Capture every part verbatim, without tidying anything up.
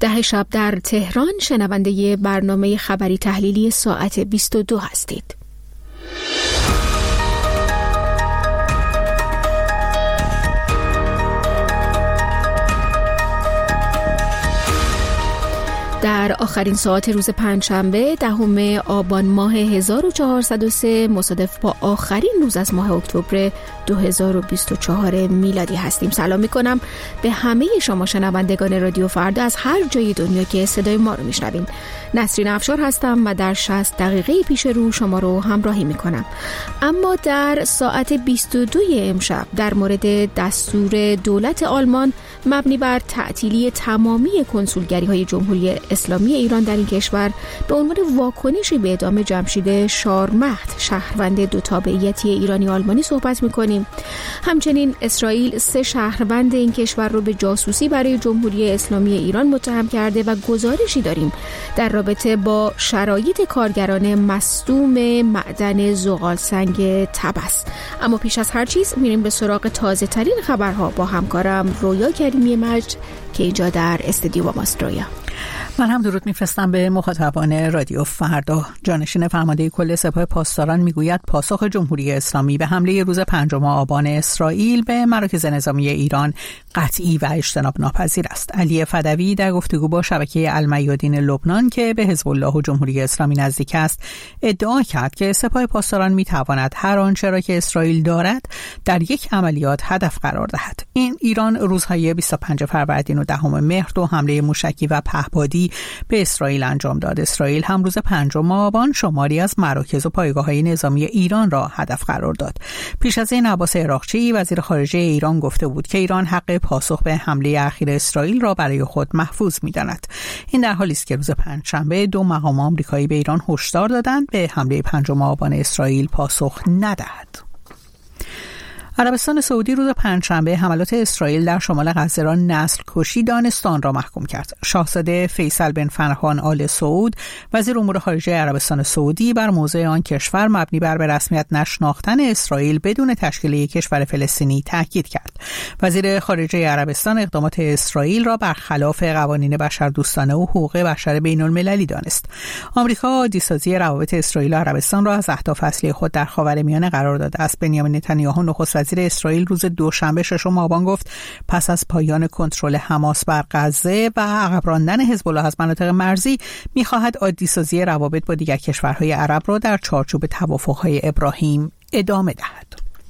ده شب در تهران شنونده برنامه خبری تحلیلی ساعت بیست و دو هستید. در آخرین ساعت روز پنجشنبه دهم آبان ماه هزار و چهارصد و سه مصادف با آخرین روز از ماه اکتبر دو هزار و بیست و چهار میلادی هستیم. سلام میکنم به همه شما شنوندگان رادیو فردا از هر جای دنیا که صدای ما رو میشنوین. نسرین افشار هستم و در شصت دقیقه پیش رو شما رو همراهی میکنم. اما در ساعت بیست و دو امشب در مورد دستور دولت آلمان مبنی بر تعطیلی تمامی کنسولگری های جمهوری اسلامی ایران در این کشور به عنوان واکنشی به اعدام جمشید شارمهد شهروند دو تابعیتی ایرانی آلمانی صحبت میکنیم. همچنین اسرائیل سه شهروند این کشور رو به جاسوسی برای جمهوری اسلامی ایران متهم کرده و گزارشی داریم در رابطه با شرایط کارگران مصدوم معدن زغالسنگ طبس. اما پیش از هر چیز میریم به سراغ تازه ترین خبرها با همکارم رویا کریمی مجد که اینجا در استودیو با ماست. رویا، من هم درود میفرستم به مخاطبان رادیو فردا. جانشین فرمانده کل سپاه پاسداران میگوید پاسخ جمهوری اسلامی به حمله روز پنجم آبان اسرائیل به مراکز نظامی ایران قطعی و اجتناب ناپذیر است. علی فدوی در گفتگو با شبکه المیادین لبنان که به حزب الله و جمهوری اسلامی نزدیک است ادعا کرد که سپاه پاسداران میتواند هر آنچه را که اسرائیل دارد در یک عملیات هدف قرار دهد. این ایران روزهای بیست و پنجم فروردین و دهم مهر دو حمله موشکی و پهپادی به اسرائیل انجام داد. اسرائیل هم روز پنجم آبان شماری از مراکز و پایگاه‌های نظامی ایران را هدف قرار داد. پیش از این عباس عراقچی وزیر خارجه ایران گفته بود که ایران حق پاسخ به حمله اخیر اسرائیل را برای خود محفوظ می‌داند. این در حالی است که روز پنجشنبه دو مقام آمریکایی به ایران هشدار دادند به حمله پنجم آبان اسرائیل پاسخ ندهد. عربستان سعودی روز پنجشنبه حملات اسرائیل در شمال غزه را نسل کشی دانستان را محکوم کرد. شاهزاده فیصل بن فرحان آل سعود وزیر امور خارجه عربستان سعودی بر موضع آن کشور مبنی بر به رسمیت نشناختن اسرائیل بدون تشکیل یک کشور فلسطینی تاکید کرد. وزیر خارجه عربستان اقدامات اسرائیل را برخلاف قوانین بشردوستانه و حقوق بشر بین‌المللی دانست. آمریکا عادی‌سازی روابط اسرائیل و عربستان را از اهداف اصلی خود در خاورمیانه قرار داده است. بنیامین نتانیاهو نخست وزیر اسرائیل روز دوشنبه ششم آبان گفت پس از پایان کنترل حماس بر غزه و عقب راندن حزب الله از مناطق مرزی می‌خواهد عادی‌سازی روابط با دیگر کشورهای عرب را در چارچوب توافق‌های ابراهیم ادامه دهد.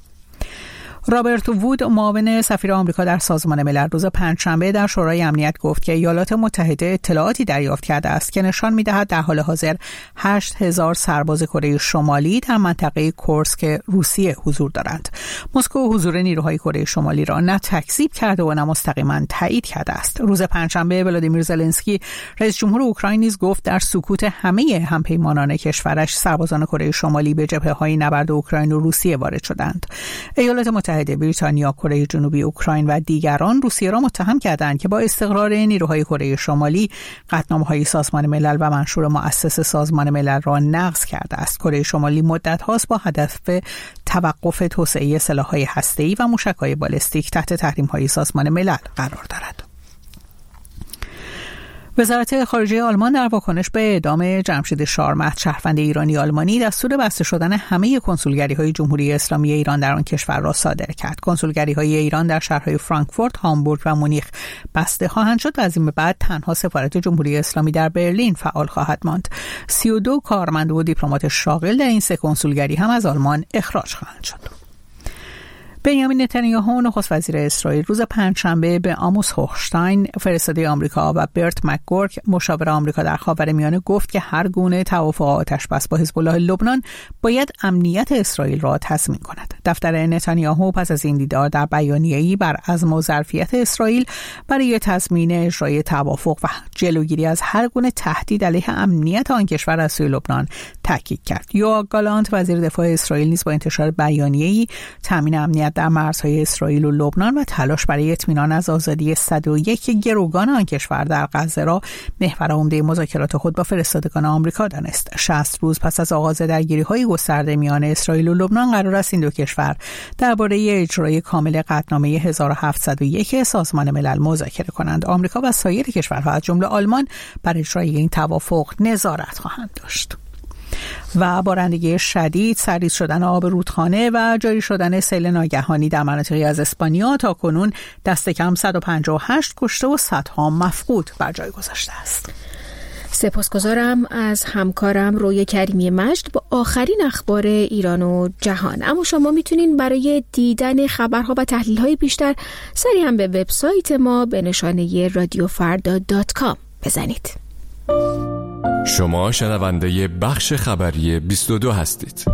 رابرت وود معاون سفیر آمریکا در سازمان ملل روز پنجشنبه در شورای امنیت گفت که ایالات متحده اطلاعاتی دریافت کرده است که نشان می‌دهد در حال حاضر هشت هزار سرباز کره شمالی در منطقه کورسک روسیه حضور دارند. مسکو حضور نیروهای کره شمالی را نه تکذیب کرده و نه مستقیما تایید کرده است. روز پنجشنبه ولادیمیر زلنسکی رئیس جمهور اوکراین نیز گفت در سکوت همه همپیمانان کشورش سربازان کره شمالی به جبهه‌های نبرد اوکراین و روسیه وارد شدند. ایالات متحده بریتانیا، کره جنوبی، اوکراین و دیگران روسیه را متهم کردند که با استقرار نیروهای کره شمالی قطعنامه‌های سازمان ملل و منشور مؤسس سازمان ملل را نقض کرده است. کره شمالی مدت هاست با هدف توقف توسعه سلاح‌های هسته‌ای و موشک‌های بالستیک تحت تحریم‌های سازمان ملل قرار دارد. وزارت خارجه آلمان در واکنش به اعدام جمشید شارمهد شهروند ایرانی آلمانی دستور بسته شدن همه کنسولگری‌های جمهوری اسلامی ایران در آن کشور را صادر کرد. کنسولگری‌های ایران در شهرهای فرانکفورت، هامبورگ و مونیخ بسته خواهند شد و از این به بعد تنها سفارت جمهوری اسلامی در برلین فعال خواهد ماند. سی و دو کارمند و دیپلمات شاغل در این سه کنسولگری هم از آلمان اخراج خواهند شد. بنیامین نتانیاهو نخست وزیر اسرائیل روز پنجشنبه به آموس هوخشتاین فرستاده آمریکا و برت مکگورک مشاور آمریکا در خاورمیانه گفت که هر گونه توافق آتشبس با حزب الله لبنان باید امنیت اسرائیل را تضمین کند. دفتر نتانیاهو پس از این دیدار در بیانیه‌ای بر عزم و ظرفیت اسرائیل برای تضمین اجرای توافق و جلوگیری از هر گونه تهدید علیه امنیت آن کشور از سوی لبنان تاکید کرد. یوآک گالانت وزیر دفاع اسرائیل نیز با انتشار بیانیه‌ای تامین امنیت مقاومت در مرزهای اسرائیل و لبنان و تلاش برای اطمینان از آزادی صد و یک گروگان آن کشور در غزه را محور عمده مذاکرات خود با فرستادگان آمریکا دانست. شصت روز پس از آغاز درگیری‌های گسترده میان اسرائیل و لبنان قرار است این دو کشور درباره اجرای کامل قطعنامه هزار و هفتصد و یک سازمان ملل مذاکره کنند. آمریکا و سایر کشورها از جمله آلمان بر اجرای این توافق نظارت خواهند داشت. و بارندگی شدید، سرریز شدن آب رودخانه و جاری شدن سیل ناگهانی در مناطقی از اسپانیا تا کنون دست کم صد و پنجاه و هشت کشته و صدها مفقود بر جای گذاشته است. سپاسگزارم از همکارم رویا کریمی مجد با آخرین اخبار ایران و جهان. اما شما میتونین برای دیدن خبرها و تحلیل‌های بیشتر سری هم به وبسایت ما به نشانه رادیو فردا دات کام بزنید. شما شنونده بخش خبری بیست و دو هستید.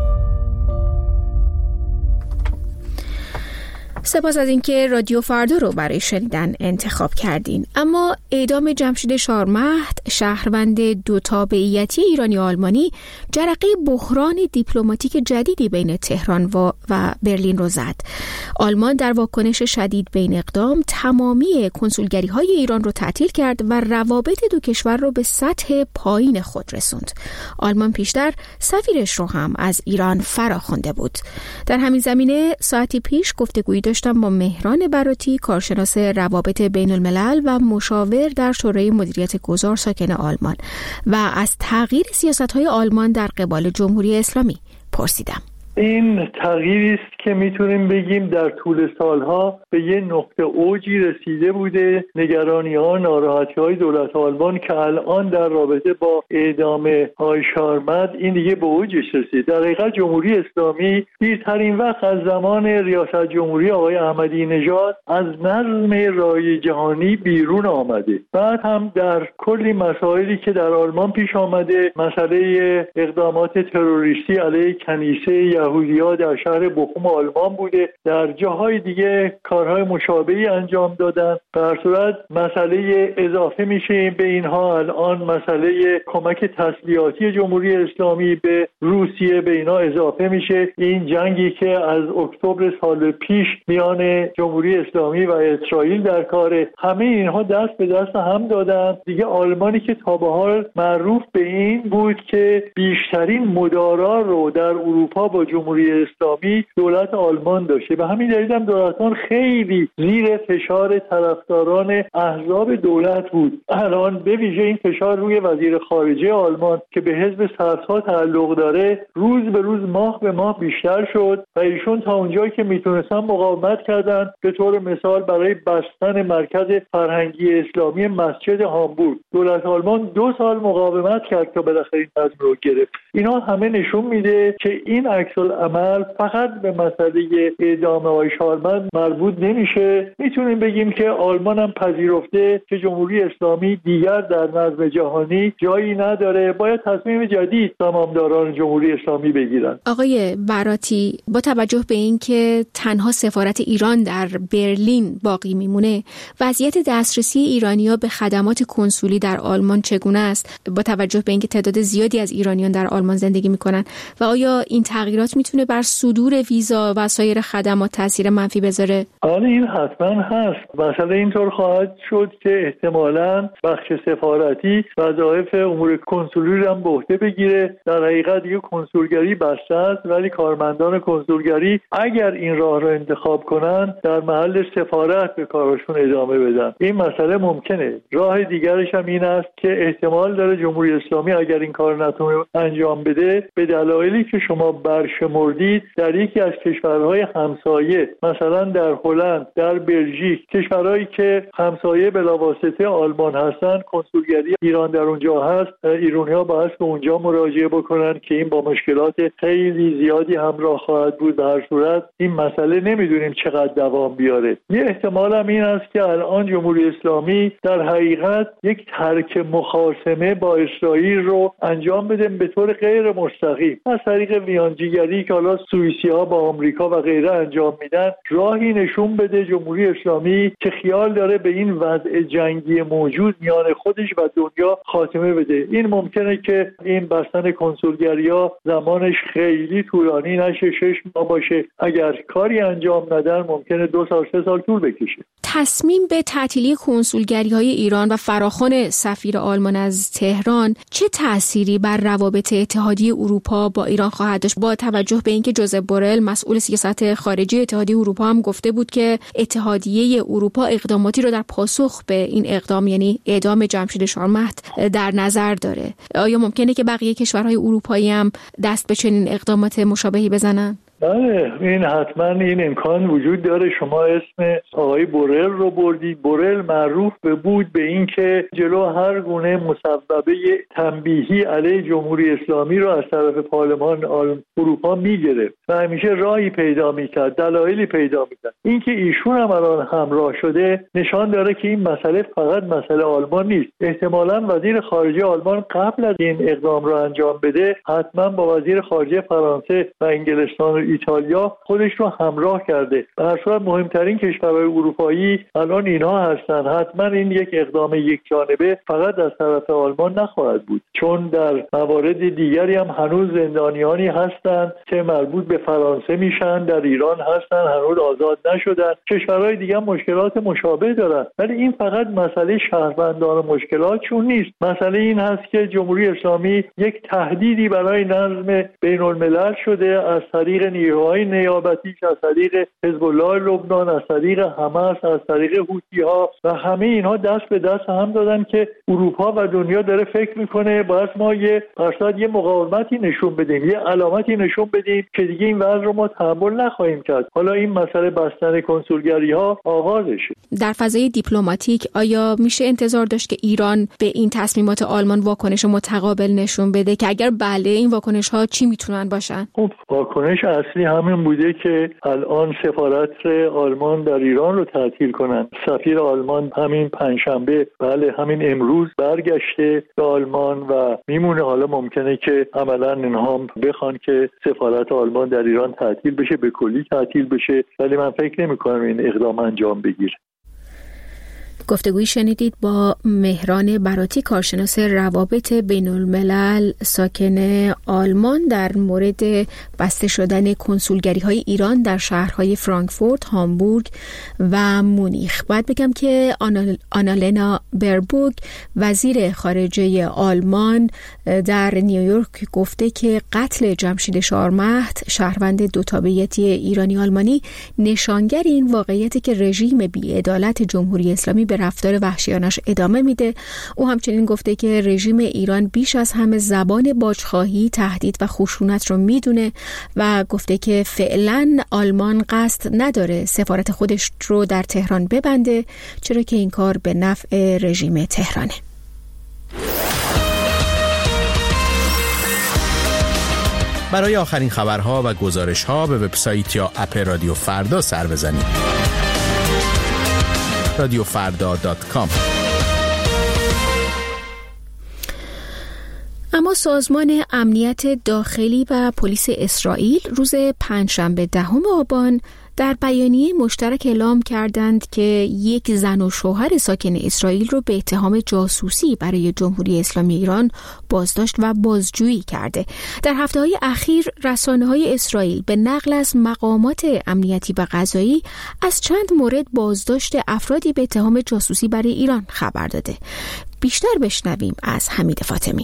سپاس از اینکه رادیو فردا رو برای شنیدن انتخاب کردین. اما اعدام جمشید شارمهد، شهروند دو تابعیتی ایرانی و آلمانی، جرقه بحران دیپلماتیک جدیدی بین تهران و, و برلین رو زد. آلمان در واکنش شدید به این اقدام تمامی کنسولگری‌های ایران رو تعطیل کرد و روابط دو کشور رو به سطح پایین خود رسوند. آلمان پیشتر سفیرش رو هم از ایران فراخوانده بود. در همین زمینه ساعتی پیش گفتگویی داشتم با مهران براتی، کارشناس روابط بین الملل و مشاور در شورای مدیریت گذار ساکن آلمان، و از تغییر سیاست‌های آلمان در قبال جمهوری اسلامی پرسیدم. این تغییری است که میتونیم بگیم در طول سالها به یه نقطه اوجی رسیده بوده. نگرانی‌ها، ناراحتی‌های دولت آلمان که الان در رابطه با اعدام آقای شارمهد این دیگه به اوجش رسید. در حقیقت جمهوری اسلامی دیرترین وقت از زمان ریاست جمهوری آقای احمدی نژاد از نظم رای جهانی بیرون آمده. بعد هم در کلی مسائلی که در آلمان پیش آمده، مسئله اقدامات تروریستی علیه کنیسه یهودی‌ها در شهر بخوم آلمان بوده، در جاهای دیگه کارهای مشابهی انجام دادن. به هر صورت مسئله اضافه میشه به اینها الان مسئله کمک تسلیحاتی جمهوری اسلامی به روسیه به اینا اضافه میشه. این جنگی که از اکتبر سال پیش میان جمهوری اسلامی و اسرائیل در کار، همه اینها دست به دست هم دادن. دیگه آلمانی که تا به حال معروف به این بود که بیشترین مدارا رو در اروپا با جمهوری اسلامی دولت آلمان داشته، به همین دلیل هم دولتان خیلی زیر فشار طرفداران احزاب دولت بود. الان به ویژه این فشار روی وزیر خارجه آلمان که به حزب صدها تعلق داره روز به روز ماه به ماه بیشتر شد و ایشون تا اونجایی که میتونستن مقاومت کردن. به طور مثال برای بستن مرکز فرهنگی اسلامی مسجد هامبورگ دولت آلمان دو سال مقاومت کرد تا بالاخره این تصمیم رو گرفت. اینا همه نشون میده که این عکس العمل فقط به مسئله اعدام آقای شارمهد مربوط نمیشه. میتونیم بگیم که آلمان هم پذیرفته که جمهوری اسلامی دیگر در نظم جهانی جایی نداره، باید تصمیم جدید تمامداران جمهوری اسلامی بگیرن. آقای براتی، با توجه به این که تنها سفارت ایران در برلین باقی میمونه، وضعیت دسترسی ایرانی‌ها به خدمات کنسولی در آلمان چگونه است؟ با توجه به اینکه تعداد زیادی از ایرانیان در آلمان زندگی میکنن و آیا این تغییرات میتونه بر صدور ویزا و سایر خدمات تاثیر منفی بذاره؟ آره این حتما هست. مثلا اینطور خواهد شد که احتمالاً بخش سفارتی وظایف امور کنسولی رو هم به عهده بگیره. در حقیقت دیگه کنسولگری بسته است، ولی کارمندان کنسولگری اگر این راه رو انتخاب کنن در محل سفارت به کارشون ادامه بدن. این مسئله ممکنه. راه دیگرش هم این است که احتمال داره جمهوری اسلامی اگر این کار نتونه انجام بده به دلایلی که شما برشمردید در یکی از کشورهای همسایه، مثلا در هلند، در بلژیک، کشورهایی که همسایه بلاواسطه آلمان هستن، کنسولگری ایران در اونجا هست. ایرانی‌ها باید به اونجا مراجعه بکنن که این با مشکلات خیلی زیادی همراه خواهد بود. به هر صورت این مسئله نمیدونیم چقدر دوام بیاره. یه احتمال هم این است که الان جمهوری اسلامی در حقیقت یک ترک مخاصمه با اسرائیل رو انجام بده به طور غیر مستقیم از طریق ویانجیگری کنسولگری که حالا سوئیسی‌ها با آمریکا و غیره انجام میدن راهی نشون بده جمهوری اسلامی که خیال داره به این وضع جنگی موجود میان خودش و دنیا خاتمه بده. این ممکنه که این بستن کنسولگری‌ها زمانش خیلی طولانی نشه، شش ماه باشه. اگر کاری انجام ندن ممکنه دو سال سه سال طول بکشه. تصمیم به تعطیلی کنسولگری‌های ایران و فراخوان سفیر آلمان از تهران چه تأثیری بر روابط اتحادیه اروپا با ایران خواهد داشت، با توجه به اینکه جوزپ بورل مسئول سیاست خارجی اتحادیه اروپا هم گفته بود که اتحادیه اروپا اقداماتی رو در پاسخ به این اقدام، یعنی اعدام جمشید شورمهت، در نظر داره؟ آیا ممکنه که بقیه کشورهای اروپایی هم دست به چنین اقدامات مشابهی بزنن؟ بله، این حتما این امکان وجود داره. شما اسم آقای بورل رو بردید. بورل معروف بود به این که جلو هر گونه مسببه تنبیهی علیه جمهوری اسلامی رو از طرف پارلمان اروپا میگرفت و همیشه راهی پیدا میکرد، دلایلی پیدا میکرد. این که ایشون هم الان همراه شده نشان داره که این مسئله فقط مسئله آلمان نیست. احتمالاً وزیر خارجه آلمان قبل از این اقدام رو انجام بده حتما با وزیر خارجه فرانسه و انگلستان ایتالیا خودش رو همراه کرده. به هر صورت مهمترین کشورهای اروپایی الان اینها هستن. حتما این یک اقدام یک جانبه فقط از طرف آلمان نخواهد بود، چون در موارد دیگری هم هنوز زندانیانی هستن که مربوط به فرانسه میشن، در ایران هستن، هنوز آزاد نشدن. کشورهای دیگه هم مشکلات مشابه دارن، ولی این فقط مسئله شهروندان مشکلاتشون نیست. مسئله این هست که جمهوری اسلامی یک تهدیدی برای نظم بین الملل شده از طریق نیروهای نیابتیش، از طریق حزب الله لبنان، از طریق حماس، از طریق حوثی‌ها و همه اینها دست به دست هم دادن که اروپا و دنیا داره فکر میکنه باید ما یه فرصت یه مقاومتی نشون بدیم، یه علامتی نشون بدیم که دیگه این وضع رو ما تحمل نخواهیم کرد. حالا این مسئله بستن کنسولگری‌ها آغازشه. در فضای دیپلماتیک آیا میشه انتظار داشت که ایران به این تصمیمات آلمان واکنش متقابل نشون بده؟ که اگر بله، این واکنش‌ها چی میتونن باشن؟ خب واکنش اصلی همین بوده که الان سفارت آلمان در ایران رو تعطیل کنن. سفیر آلمان همین پنجشنبه، بله همین امروز برگشته به آلمان و میمونه. حالا ممکنه که عملا اینها بخوان که سفارت آلمان در ایران تعطیل بشه، به کلی تعطیل بشه، ولی من فکر نمی‌کنم این اقدام انجام بگیره. گفتگویی شنیدید با مهران براتی، کارشناس روابط بین الملل ساکن آلمان، در مورد بسته شدن کنسولگری های ایران در شهرهای فرانکفورت، هامبورگ و مونیخ. باید بگم که آنالنا بربوگ وزیر خارجه آلمان در نیویورک گفته که قتل جمشید شورمهت، شهروند دو تابعیتی ایرانی آلمانی، نشانگر این واقعیت که رژیم بی‌عدالت جمهوری اسلامی به رفتار وحشیانش ادامه میده. او همچنین گفته که رژیم ایران بیش از همه زبان باجخواهی، تهدید و خشونت رو میدونه و گفته که فعلا آلمان قصد نداره سفارت خودش رو در تهران ببنده، چرا که این کار به نفع رژیم تهرانه. برای آخرین خبرها و گزارش‌ها به وبسایت یا اپ رادیو فردا سر بزنید. رادیو فردا دات کام. اما سازمان امنیت داخلی و پلیس اسرائیل روز پنجشنبه دهم آبان در بیانیه مشترک اعلام کردند که یک زن و شوهر ساکن اسرائیل رو به اتهام جاسوسی برای جمهوری اسلامی ایران بازداشت و بازجویی کرده. در هفته‌های اخیر رسانه‌های اسرائیل به نقل از مقامات امنیتی و قضایی از چند مورد بازداشت افرادی به اتهام جاسوسی برای ایران خبر داده. بیشتر بشنویم از حمید فاطمی.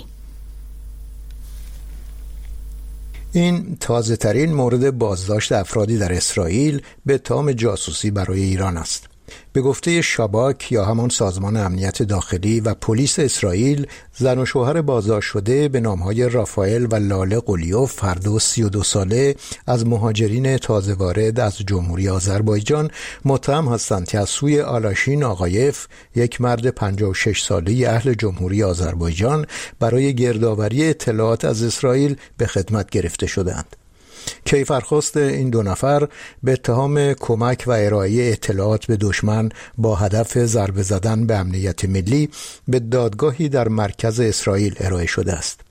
این تازه ترین مورد بازداشت افرادی در اسرائیل به اتهام جاسوسی برای ایران است. به گفته شاباک یا همان سازمان امنیت داخلی و پلیس اسرائیل، زن و شوهر بازداشت شده به نامهای رافائل و لاله قلیوف، هر دو سی و دو ساله از مهاجرین تازه وارد از جمهوری آذربایجان، متهم هستند که از سوی آلاشین آقایف، یک مرد پنجاه و شش ساله اهل جمهوری آذربایجان، برای گردآوری اطلاعات از اسرائیل به خدمت گرفته شدند. کیفرخواست این دو نفر به اتهام کمک و ارائه اطلاعات به دشمن با هدف ضربه زدن به امنیت ملی به دادگاهی در مرکز اسرائیل ارائه شده است.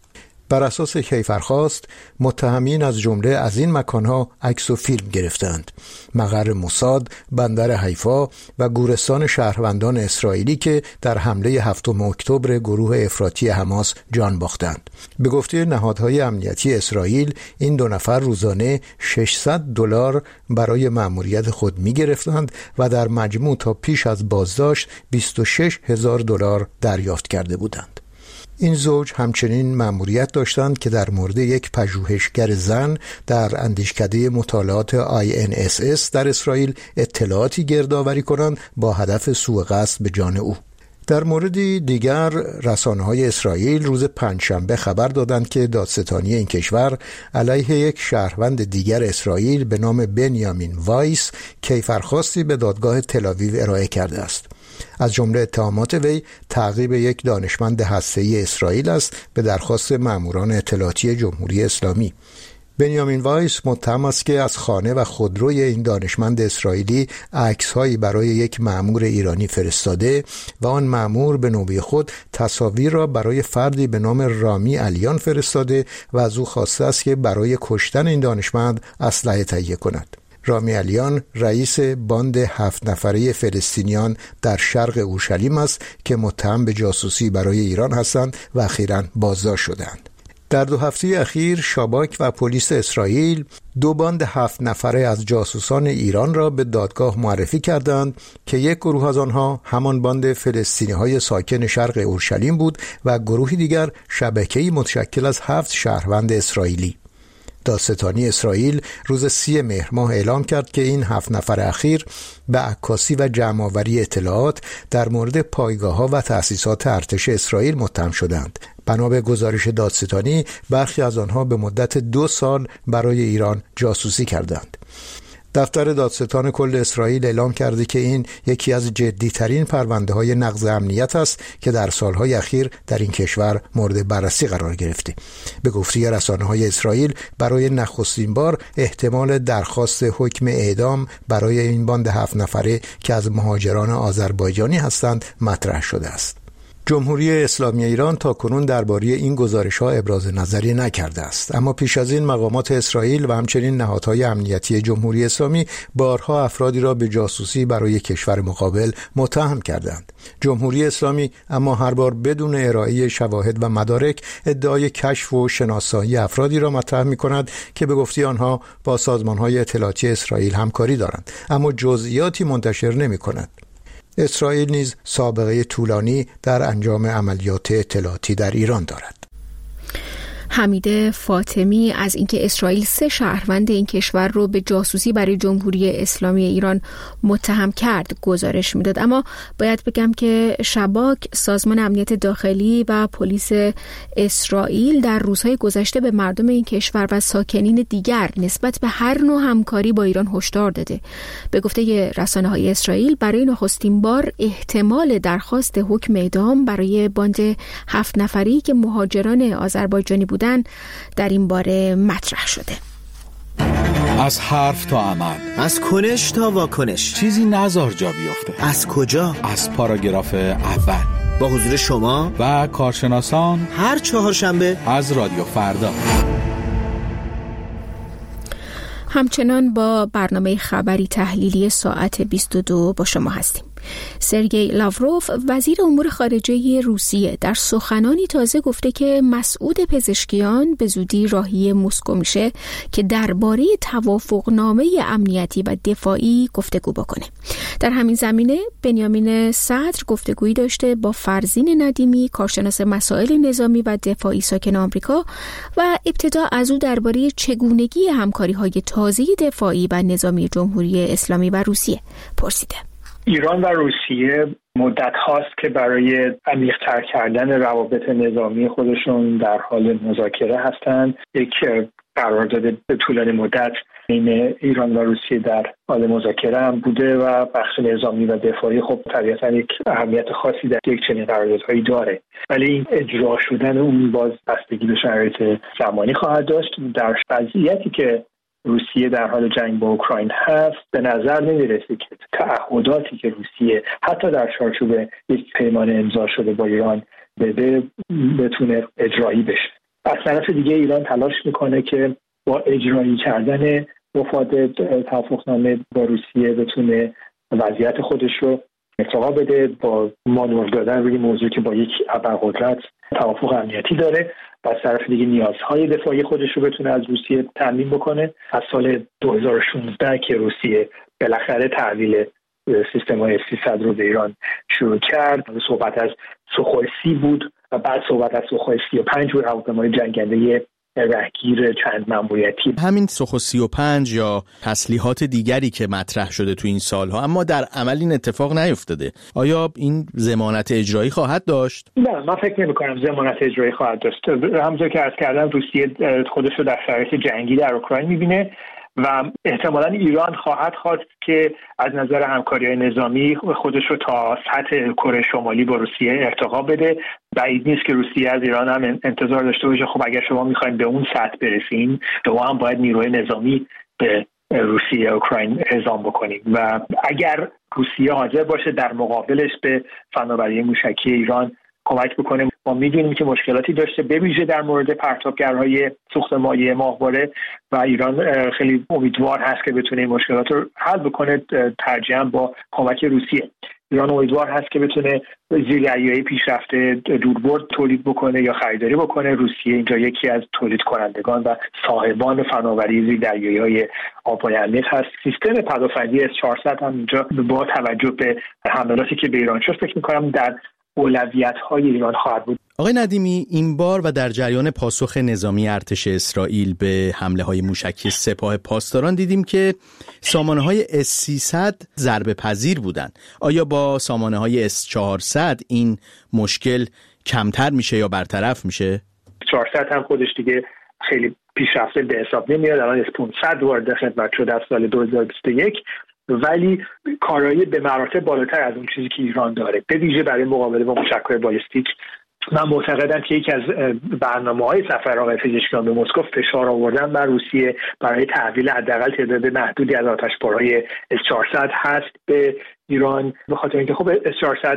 بر اساس کیفرخواست متهمین از جمله از این مکانها عکس و فیلم گرفتند: مقر موساد، بندر حیفا و گورستان شهروندان اسرائیلی که در حمله هفتم اکتبر گروه افراطی حماس جان باختند. به گفته نهادهای امنیتی اسرائیل این دو نفر روزانه ششصد دلار برای مأموریت خود می گرفتند و در مجموع تا پیش از بازداشت بیست و شش هزار دلار دریافت کرده بودند. این زوج همچنین مأموریت داشتند که در مورد یک پژوهشگر زن در اندیشکده مطالعات آی ان اس اس در اسرائیل اطلاعاتی گردآوری کنند با هدف سوء قصد به جان او. در موردی دیگر رسانه‌های اسرائیل روز پنجشنبه خبر دادند که دادستانی این کشور علیه یک شهروند دیگر اسرائیل به نام بنیامین وایس کیفرخواستی به دادگاه تل‌آویو ارائه کرده است. از جمله اتهامات وی تعقیب یک دانشمند هسته‌ای اسرائیل است به درخواست ماموران اطلاعاتی جمهوری اسلامی. بنیامین وایس متهم است که از خانه و خودروی این دانشمند اسرائیلی عکس‌هایی برای یک مأمور ایرانی فرستاده و آن مأمور به نوبه خود تصاویر را برای فردی به نام رامی علیان فرستاده و از او خواسته است که برای کشتن این دانشمند اسلحه تهیه کند. رامی علیان رئیس باند هفت نفره فلسطینیان در شرق اورشلیم است که متهم به جاسوسی برای ایران هستند و اخیراً بازداشت شدند. در دو هفته اخیر شاباک و پلیس اسرائیل دو باند هفت نفره از جاسوسان ایران را به دادگاه معرفی کردند که یک گروه از آنها همان باند فلسطینی‌های ساکن شرق اورشلیم بود و گروهی دیگر شبکه‌ای متشکل از هفت شهروند اسرائیلی. دادستانی اسرائیل روز سی مهر ماه اعلام کرد که این هفت نفر اخیر به عکاسی و جمع‌آوری اطلاعات در مورد پایگاه‌ها و تأسیسات ارتش اسرائیل متهم شدند. بنا به گزارش دادستانی برخی از آنها به مدت دو سال برای ایران جاسوسی کردند. دفتر دادستان کل اسرائیل اعلام کرده که این یکی از جدی‌ترین پرونده‌های نقض امنیت است که در سال‌های اخیر در این کشور مورد بررسی قرار گرفته. به گفته رسانه‌های اسرائیل برای نخستین بار احتمال درخواست حکم اعدام برای این باند هفت نفره که از مهاجران آذربایجانی هستند مطرح شده است. جمهوری اسلامی ایران تاکنون درباره این گزارش‌ها ابراز نظری نکرده است، اما پیش از این مقامات اسرائیل و همچنین نهادهای امنیتی جمهوری اسلامی بارها افرادی را به جاسوسی برای کشور مقابل متهم کردند. جمهوری اسلامی اما هر بار بدون ارائه شواهد و مدارک ادعای کشف و شناسایی افرادی را مطرح می‌کند که به گفته آنها با سازمان‌های اطلاعاتی اسرائیل همکاری دارند، اما جزئیاتی منتشر نمی‌کند. اسرائیل نیز سابقه طولانی در انجام عملیات اطلاعاتی در ایران دارد. حمید فاطمی از اینکه اسرائیل سه شهروند این کشور رو به جاسوسی برای جمهوری اسلامی ایران متهم کرد گزارش میداد، اما باید بگم که شباک، سازمان امنیت داخلی و پلیس اسرائیل در روزهای گذشته به مردم این کشور و ساکنین دیگر نسبت به هر نوع همکاری با ایران هشدار داده. به گفته رسانه‌های اسرائیل برای نخستین بار احتمال درخواست حکم اعدام برای باند هفت نفری که مهاجران آذربایجانی بودن در این باره مطرح شده. از حرف تا عمل، از کنش تا واکنش، چیزی نزار جا بیفته. از کجا؟ از پاراگراف اول با حضور شما و کارشناسان هر چهارشنبه از رادیو فردا. همچنان با برنامه خبری تحلیلی ساعت بیست و دو با شما هستیم. سرگئی لاوروف وزیر امور خارجه روسیه در سخنانی تازه گفته که مسعود پزشکیان به زودی راهی مسکو میشه که درباره توافقنامه امنیتی و دفاعی گفتگو بکنه. در همین زمینه بنیامین صدر گفتگویی داشته با فرزین ندیمی، کارشناس مسائل نظامی و دفاعی ساکن آمریکا، و ابتدا از او درباره چگونگی همکاری‌های تازه دفاعی و نظامی جمهوری اسلامی و روسیه پرسیده. ایران و روسیه مدت هاست که برای عمیق‌تر کردن روابط نظامی خودشون در حال مذاکره هستند. یک قرارداد به طولانی مدت بین ایران و روسیه در حال مذاکره هم بوده و بخش نظامی و دفاعی خب طبیعتاً یک اهمیت خاصی در یک چنین قراردادهایی داره، ولی این اجرا شدن اون باز بستگی به شرایط زمانی خواهد داشت. در وضعیتی که روسیه در حال جنگ با اوکراین هست به نظر نمیرسه که تعهداتی که روسیه حتی در چارچوب یک پیمان امضا شده با ایران بده بتونه اجرایی بشه. از طرف دیگه ایران تلاش میکنه که با اجرایی کردن مفاد توافقنامه با روسیه بتونه وضعیت خودش رو ارتقا بده، با مانور دادن روی موضوع که با یک ابرقدرت توافق امنیتی داره و از طرف دیگه نیازهای دفاعی خودش رو بتونه از روسیه تامین بکنه. از سال دو هزار و شانزده که روسیه بالاخره تحویل سیستم‌های اس سیصد رو به ایران شروع کرد، صحبت از سوخوی سی بود و بعد صحبت از سوخوی سی و پنج بود، هواپیمای جنگنده رهگیر چند ماموریتی. همین سوخو سی و پنج یا تسلیحات دیگری که مطرح شده تو این سالها، اما در عمل این اتفاق نیفتاده. آیا این ضمانت اجرایی خواهد داشت؟ نه، من فکر نمی‌کنم ضمانت اجرایی خواهد داشت. همونطور که عرض کردم روسیه خودش رو در شرایط جنگی در اوکراین می‌بینه و احتمالاً ایران خواهد خواست که از نظر همکاری‌های نظامی خودش رو تا سطح کره شمالی با روسیه ارتقا بده. بعید نیست که روسیه از ایران هم انتظار داشته باشه خب اگر شما می‌خواید به اون سطح برسین شما هم باید نیروی نظامی به روسیه اوکراین اعزام بکنید و اگر روسیه حاضر باشه در مقابلش به فناوری موشکی ایران کمک بکنه. ما میدونیم که مشکلاتی داشته به ویژه در مورد پرتابگرهای سوخت مایع ماهواره و ایران خیلی امیدوار هست که بتونه این مشکلات رو حل بکنه، ترجیحاً با کمک روسیه. ایران امیدوار هست که بتونه زیردریایی پیشرفته دوربرد تولید بکنه یا خریداری بکنه. روسیه اینجا یکی از تولید کنندگان و صاحبان فناوری زیردریایی‌های آب‌های عمیق هست. سیستم پدافندی اس چهارصد هم اینجا با توجه به حملاتی که به ایران شد فکر می‌کنم در اولویت‌های ایران خواهد بود. آقای ندیمی، این بار و در جریان پاسخ نظامی ارتش اسرائیل به حمله‌های موشکی سپاه پاسداران دیدیم که سامانه‌های اس سیصد ضربه پذیر بودند. آیا با سامانه‌های اس چهارصد این مشکل کمتر میشه یا برطرف میشه؟ چهارصد هم خودش دیگه خیلی پیشرفته به حساب نمیاد. الان اس پانصد وارد خدمت شده از سال دو هزار و بیست و یک، ولی کارایی به مراتب بالاتر از اون چیزی که ایران داره، به ویژه برای مقابله با موشک‌های بالستیک. من معتقدم که یکی از برنامه‌های سفر آقای پزشکیان به مسکو فشار آوردن بر روسیه برای تحویل حداقل تعداد محدودی از آتش‌بارهای اس چهارصد هست به ایران، به خاطر اینکه خب اس چهارصد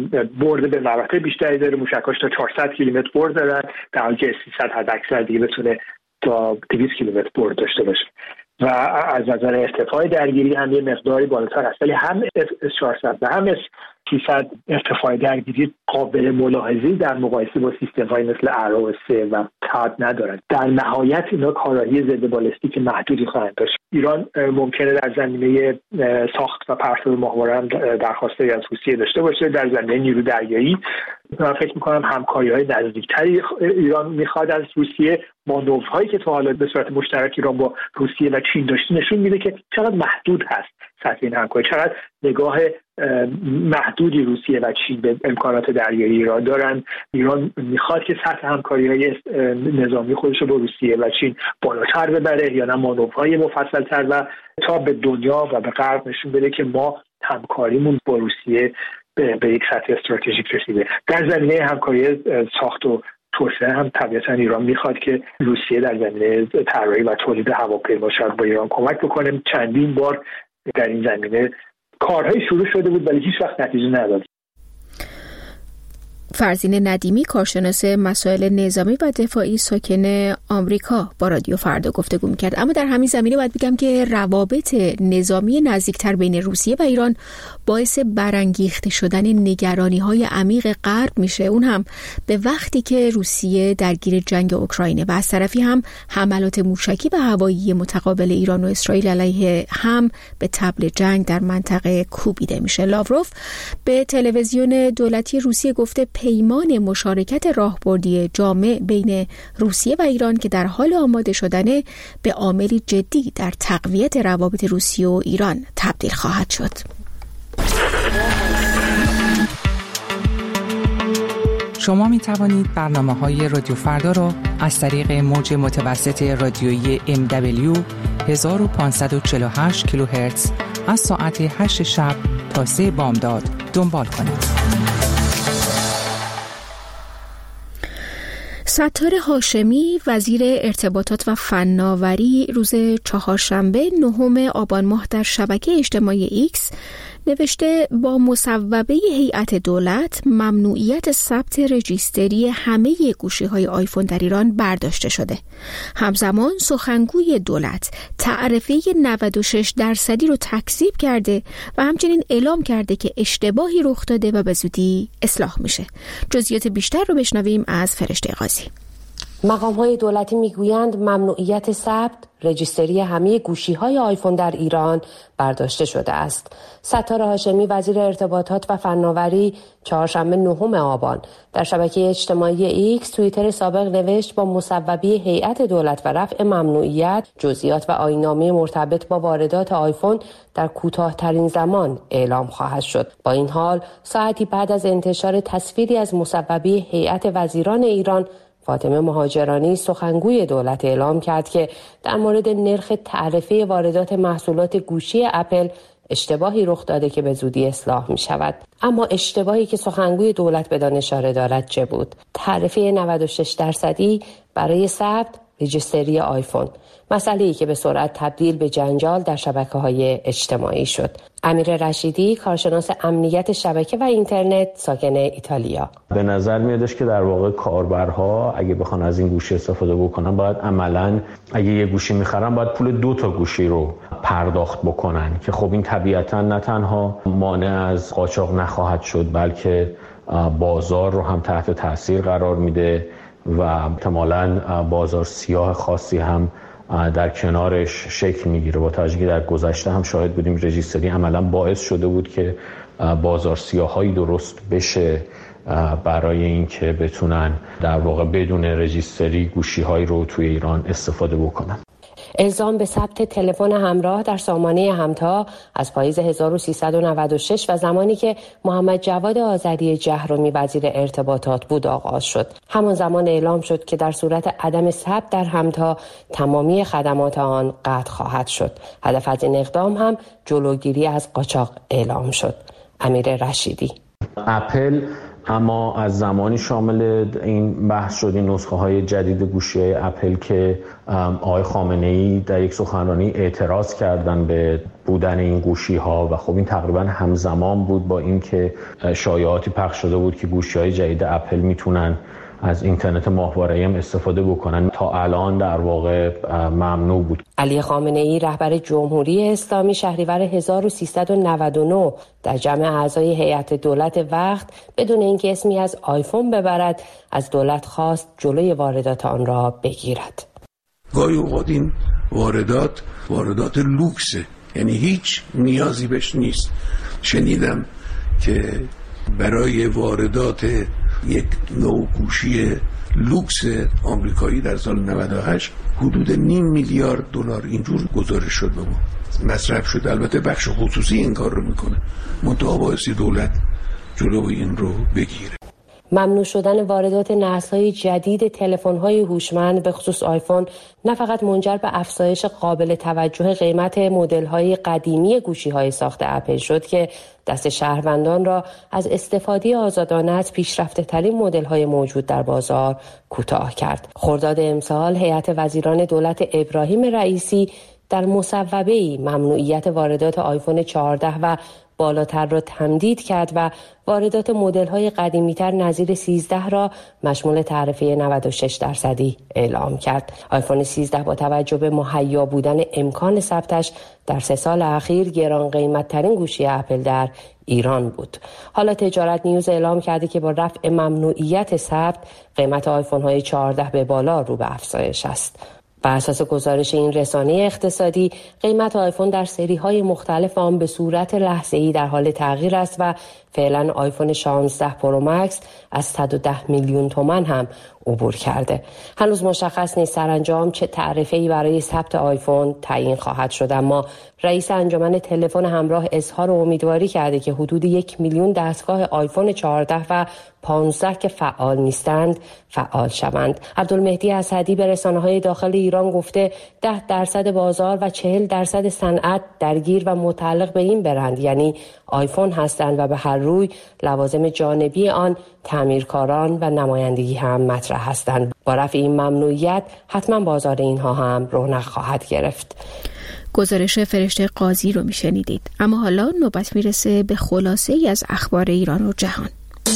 برد به مراتب بیشتری داره، موشک‌هاش تا چهارصد کیلومتر برد دارن، در حالی که اس سیصد حداکثر دیگه بتونه تا دویست کیلومتر برد داشته باشه و از نظر ارتفاع درگیری هم یه مقداری بالاتر است. ولی هم اس چهارصد و هم اس سیصد ارتفاع درگیری قابل ملاحظه‌ای در مقایسه با سیستم‌های مثل ارو سه و تاد ندارند. در نهایت اینا کارایی ضد بالستیک محدودی خواهند داشت. ایران ممکنه در زمینه ساخت و پرتاب ماهواره هم درخواستی از روسیه داشته باشه. در زمینه نیرو دریایی من فکر می‌کنم همکاری‌های نزدیکتری ایران می‌خواد از روسیه. مانورهایی که تا حالا به صورت مشترک ایران با روسیه و چین داشته نشون میده که چقدر محدود هست سطح این همکاری، چقدر نگاه محدودی روسیه و چین به امکانات دریایی ایران دارن. ایران میخواد که سطح همکاری‌های نظامی خودش رو با روسیه و چین بالاتر ببره یا نه مانورهای مفصل‌تر و تا به دنیا و به غرب نشون بده که ما همکاریمون با روسیه به, به یک سطح استراتژیک رسیده. در زمینه همکاری ساخت و توسعه هم طبیعتا ایران میخواد که روسیه در زمینه طراحی و تولید هواپیما شاید با ایران کمک بکنه. چندین بار در این زمینه کارهای شروع شده بود ولی هیچ وقت نتیجه نداد. فرزین ندیمی، کارشناس مسائل نظامی و دفاعی ساکن آمریکا، با رادیو فردا گفتگو می‌کرد. اما در همین زمینه باید بگم که روابط نظامی نزدیکتر بین روسیه و ایران باعث برانگیخته شدن نگرانی‌های عمیق غرب میشه، اون هم به وقتی که روسیه درگیر جنگ اوکراینه و از طرفی هم حملات موشکی و هوایی متقابل ایران و اسرائیل علیه هم به طبل جنگ در منطقه کوبیده میشه. لاوروف به تلویزیون دولتی روسیه گفته پیمان مشارکت راهبردی جامع بین روسیه و ایران که در حال آماده شدنه به عاملی جدی در تقویت روابط روسیه و ایران تبدیل خواهد شد. شما می توانید برنامه‌های رادیو فردا را از طریق موج متوسط رادیویی ام دبلیو هزار و پانصد و چهل و هشت کیلوهرتز از ساعت هشت شب تا سه بامداد دنبال کنید. ستار هاشمی، وزیر ارتباطات و فناوری، روز چهارشنبه نهم آبان ماه در شبکه اجتماعی ایکس نوشته با مصوبه هیئت دولت ممنوعیت ثبت رجیستری همه گوشی‌های آیفون در ایران برداشته شده. همزمان سخنگوی دولت تعرفه نود و شش درصدی رو تکذیب کرده و همچنین اعلام کرده که اشتباهی رخ داده و به زودی اصلاح میشه. جزئیات بیشتر رو بشنویم از فرشته قاضی. مقام‌های دولتی میگویند ممنوعیت ثبت رجیستری همه گوشی‌های آیفون در ایران برداشته شده است. ستار هاشمی وزیر ارتباطات و فناوری چهارشنبه نهم آبان در شبکه اجتماعی ایکس توییتر سابق نوشت با مصوبه هیئت دولت و رفع ممنوعیت جزئیات و آیین‌نامه مرتبط با واردات آیفون در کوتاه‌ترین زمان اعلام خواهد شد. با این حال ساعتی بعد از انتشار تصویری از مصوبه هیئت وزیران ایران، فاطمه مهاجرانی سخنگوی دولت اعلام کرد که در مورد نرخ تعرفه واردات محصولات گوشی اپل اشتباهی رخ داده که به زودی اصلاح می شود. اما اشتباهی که سخنگوی دولت بدان اشاره دارد چه بود؟ تعرفه نود و شش درصدی برای ثبت رجیستری آیفون، مسئله‌ای که به سرعت تبدیل به جنجال در شبکه‌های اجتماعی شد. امیر رشیدی کارشناس امنیت شبکه و اینترنت ساکن ایتالیا: به نظر میادش که در واقع کاربرها اگه بخوان از این گوشی استفاده بکنن باید عملاً اگه یه گوشی میخرن باید پول دو تا گوشی رو پرداخت بکنن که خب این طبیعتاً نه تنها مانع از قاچاق نخواهد شد بلکه بازار رو هم تحت تاثیر قرار میده و احتمالاً بازار سیاه خاصی هم در کنارش شکل میگیره. با توجه که در گذشته هم شاهد بودیم رجیستری عملاً باعث شده بود که بازار سیاهایی درست بشه برای اینکه بتونن در واقع بدون رجیستری گوشی‌هایی رو توی ایران استفاده بکنن. الزام به ثبت تلفن همراه در سامانه همتا از پاییز هزار و سیصد و نود و شش و زمانی که محمد جواد آذری جهرمی وزیر ارتباطات بود آغاز شد. همان زمان اعلام شد که در صورت عدم ثبت در همتا تمامی خدمات آن قطع خواهد شد. هدف از این اقدام هم جلوگیری از قاچاق اعلام شد. امیر رشیدی: اپل اما از زمانی شامل این بحث شد این نسخه های جدید گوشی های اپل که آقای خامنه‌ای در یک سخنرانی اعتراض کردن به بودن این گوشی ها و خب این تقریبا همزمان بود با اینکه شایعاتی پخش شده بود که گوشی های جدید اپل میتونن از اینترنت ماهواره‌ای هم استفاده بکنن. تا الان در واقع ممنوع بود. علی خامنه‌ای رهبر جمهوری اسلامی شهریور هزار و سیصد و نود و نه در جمع اعضای هیئت دولت وقت بدون اینکه اسمی از آیفون ببرد از دولت خواست جلوی واردات آن را بگیرد. گاهی اوقات این واردات واردات لوکسه، یعنی هیچ نیازی بهش نیست. شنیدم که برای واردات یک نوع گوشی لوکس آمریکایی در سال نود و هشت حدود نیم میلیارد دلار اینجور گزارش شد به ما مصرف شد. البته بخش خصوصی این کار رو میکنه، منتها بایستی دولت جلوی این رو بگیره. ممنوع شدن واردات نسل‌های جدید تلفن‌های هوشمند به خصوص آیفون نه فقط منجر به افزایش قابل توجه قیمت مدل‌های قدیمی گوشی‌های ساخت اپل شد که دست شهروندان را از استفاده آزادانه از پیشرفته‌ترین مدل‌های موجود در بازار کوتاه کرد. خرداد امسال هیئت وزیران دولت ابراهیم رئیسی در مصوبه‌ای ممنوعیت واردات آیفون چهارده و بالاتر را تمدید کرد و واردات مدل‌های قدیمی‌تر نظیر سیزده را مشمول تعرفه نود و شش درصدی اعلام کرد. آیفون سیزده با توجه به مهیا بودن امکان ثبتش در سه سال اخیر گران قیمت‌ترین گوشی اپل در ایران بود. حالا تجارت نیوز اعلام کرده که با رفع ممنوعیت ثبت قیمت آیفون‌های چهارده به بالا رو به افزایش است. بر اساس گزارش این رسانه اقتصادی قیمت آیفون در سری‌های مختلف آن به صورت لحظه‌ای در حال تغییر است و فعلا آیفون شانزده پرو مکس از صد و ده میلیون تومان هم عبور کرده. هنوز مشخص نیست سرانجام چه تعرفه‌ای برای ثبت آیفون تعیین خواهد شد، اما رئیس انجمن تلفن همراه اظهار امیدواری کرده که حدود یک میلیون دستگاه آیفون چهارده و پانزده که فعال نیستند فعال شوند. عبدالمهدی اسدی به رسانه‌های داخل ایران گفته ده درصد بازار و چهل درصد صنعت درگیر و متعلق به این برند یعنی آیفون هستند و به هر روی لوازم جانبی آن تعمیرکاران و نمایندگی هم مطرح هستند. با رفع این ممنوعیت حتما بازار اینها هم رونق خواهد گرفت. گزارش فرشته قاضی رو میشنیدید. اما حالا نوبت میرسه به خلاصه ای از اخبار ایران و جهان.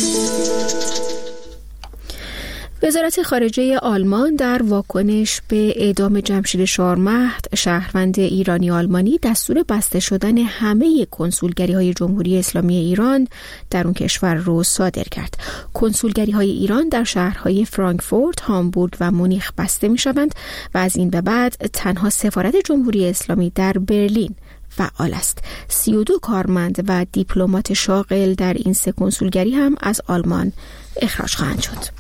وزارت خارجه آلمان در واکنش به اعدام جمشید شارمهد شهروند ایرانی آلمانی دستور بسته شدن همه کنسولگری‌های جمهوری اسلامی ایران در اون کشور رو صادر کرد. کنسولگری‌های ایران در شهرهای فرانکفورت، هامبورگ و مونیخ بسته می‌شوند و از این به بعد تنها سفارت جمهوری اسلامی در برلین فعال است. سی و دو کارمند و دیپلمات شاغل در این سه کنسولگری هم از آلمان اخراج خواهند شد.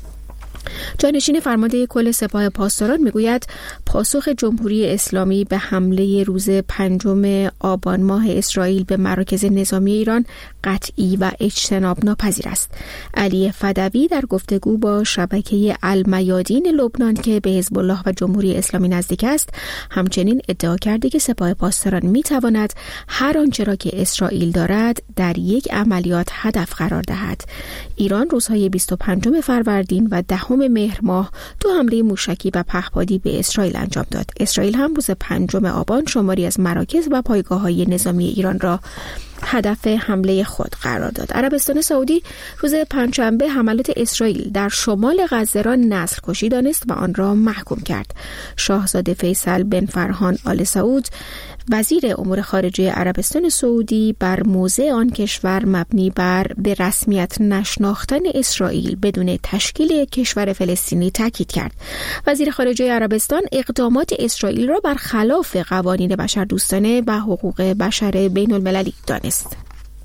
جانشین فرمانده کل سپاه پاسداران میگوید پاسخ جمهوری اسلامی به حمله روز پنجم آبان ماه اسرائیل به مراکز نظامی ایران قطعی و اجتناب ناپذیر است. علی فدوی در گفتگو با شبکه المیادین لبنان که به حزب الله و جمهوری اسلامی نزدیک است، همچنین ادعا کرده که سپاه پاسداران میتواند هر آنچه را که اسرائیل دارد در یک عملیات هدف قرار دهد. ایران روزهای بیست و پنجم فروردین و دهم مهر ماه دو حمله موشکی و پهپادی به اسرائیل انجام داد. اسرائیل هم روز پنجم آبان شماری از مراکز و پایگاه‌های نظامی ایران را هدف حمله خود قرار داد. عربستان سعودی روز پنجشنبه حملات اسرائیل در شمال غزه را نسل کشی دانست و آن را محکوم کرد. شاهزاده فیصل بن فرحان آل سعود وزیر امور خارجه عربستان سعودی بر موضع آن کشور مبنی بر به رسمیت نشناختن اسرائیل بدون تشکیل کشور فلسطینی تاکید کرد. وزیر خارجه عربستان اقدامات اسرائیل را برخلاف قوانین بشردوستانه و حقوق بشر بین المللی دانست.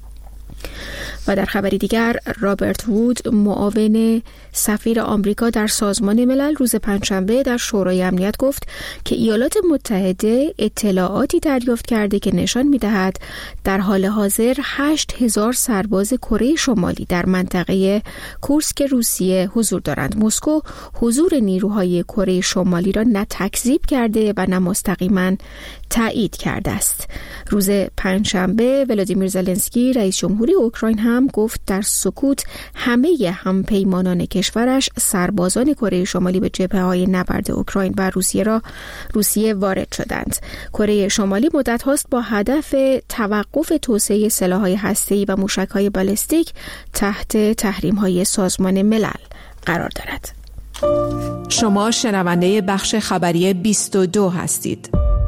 و در خبری دیگر، رابرت وود معاون سفیر آمریکا در سازمان ملل روز پنجشنبه در شورای امنیت گفت که ایالات متحده اطلاعاتی دریافت کرده که نشان می‌دهد در حال حاضر هشت هزار سرباز کره شمالی در منطقه کورسک روسیه حضور دارند. مسکو حضور نیروهای کره شمالی را نه تکذیب کرده و نه مستقیما تایید کرده است. روز پنجشنبه ولادیمیر زلنسکی رئیس جمهوری اوکراین هم گفت در سکوت همه همپیمانان کشورش سربازان کره شمالی به جبهه‌های نبرد اوکراین و روسیه را روسیه وارد شدند. کره شمالی مدت هاست با هدف توقف توسعه سلاح‌های هسته‌ای و موشک‌های بالستیک تحت تحریم‌های سازمان ملل قرار دارد. شما شنونده بخش خبری بیست و دو هستید.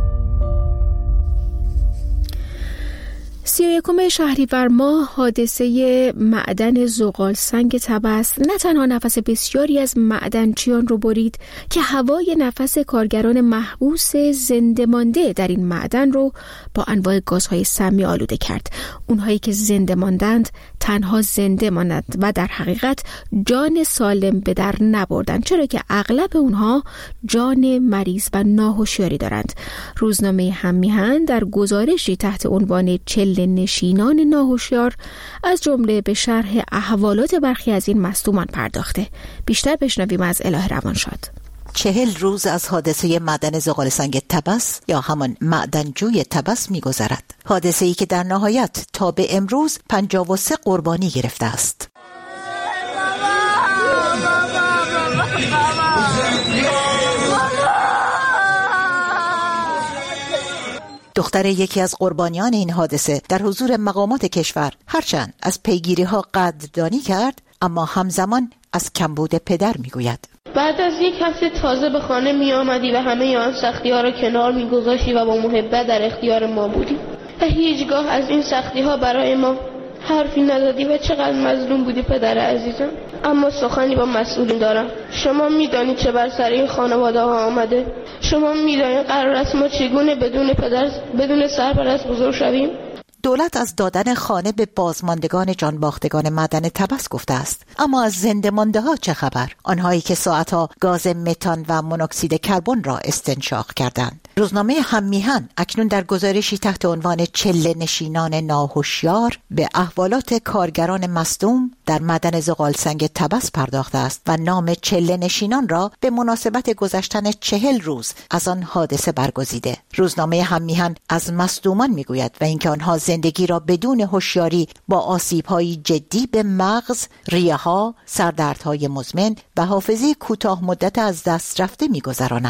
سی و یکم شهریور ماه حادثه معدن زغال سنگ طبس نه تنها نفس بسیاری از معدنچیان رو برید که هوای نفس کارگران محبوس زنده مانده در این معدن رو با انواع گازهای سمی آلوده کرد. اونهایی که زنده ماندند تنها زنده ماندند و در حقیقت جان سالم به در نبردند، چرا که اغلب اونها جان مریض و ناهوشیاری دارند. روزنامه هممیهن در گزارشی تحت عنوان چل نشینان ناهوشیار از جمله به شرح احوالات برخی از این مصدومان پرداخته. بیشتر بشنویم از الهه روانشاد. چهل روز از حادثه معدن زغال سنگ طبس یا همان معدنجوی طبس می‌گذرد. حادثه‌ای که در نهایت تا به امروز پنجاه و سه قربانی گرفته است. دختر یکی از قربانیان این حادثه در حضور مقامات کشور هرچند از پیگیری‌ها قدردانی کرد، اما همزمان از کمبود پدر میگوید. بعد از یک هفته تازه به خانه می آمدی و همه آن سختی ها را کنار می گذاشتی و با محبت در اختیار ما بودی و هیچگاه از این سختی ها برای ما حرفی ندادی و چقدر مظلوم بودی پدر عزیزم. اما سخنی با مسئولین دارم. شما میدانید چه بر سر این خانواده ها آمده. شما میدانید قرار است ما چگونه بدون پدر بدون سرپرست بزرگ شویم. دولت از دادن خانه به بازماندگان جانباختگان معدن طبس گفته است، اما از زنده مانده ها چه خبر؟ آنهایی که ساعتها گاز متان و مونوکسید کربن را استنشاق کردند. روزنامه هممیهن اکنون در گزارشی تحت عنوان چله نشینان ناهوشیار به احوالات کارگران مصدوم در معدن زغال سنگ طبس پرداخته است و نام چله نشینان را به مناسبت گذشتن چهل روز از آن حادثه برگزیده. روزنامه هممیهن از مصدومان میگوید و اینکه آنها زندگی را بدون هوشیاری با آسیب‌های جدی به مغز، ریه‌ها، سردردهای مزمن و حافظه کوتاه مدت از دست رفته می‌گذرانند.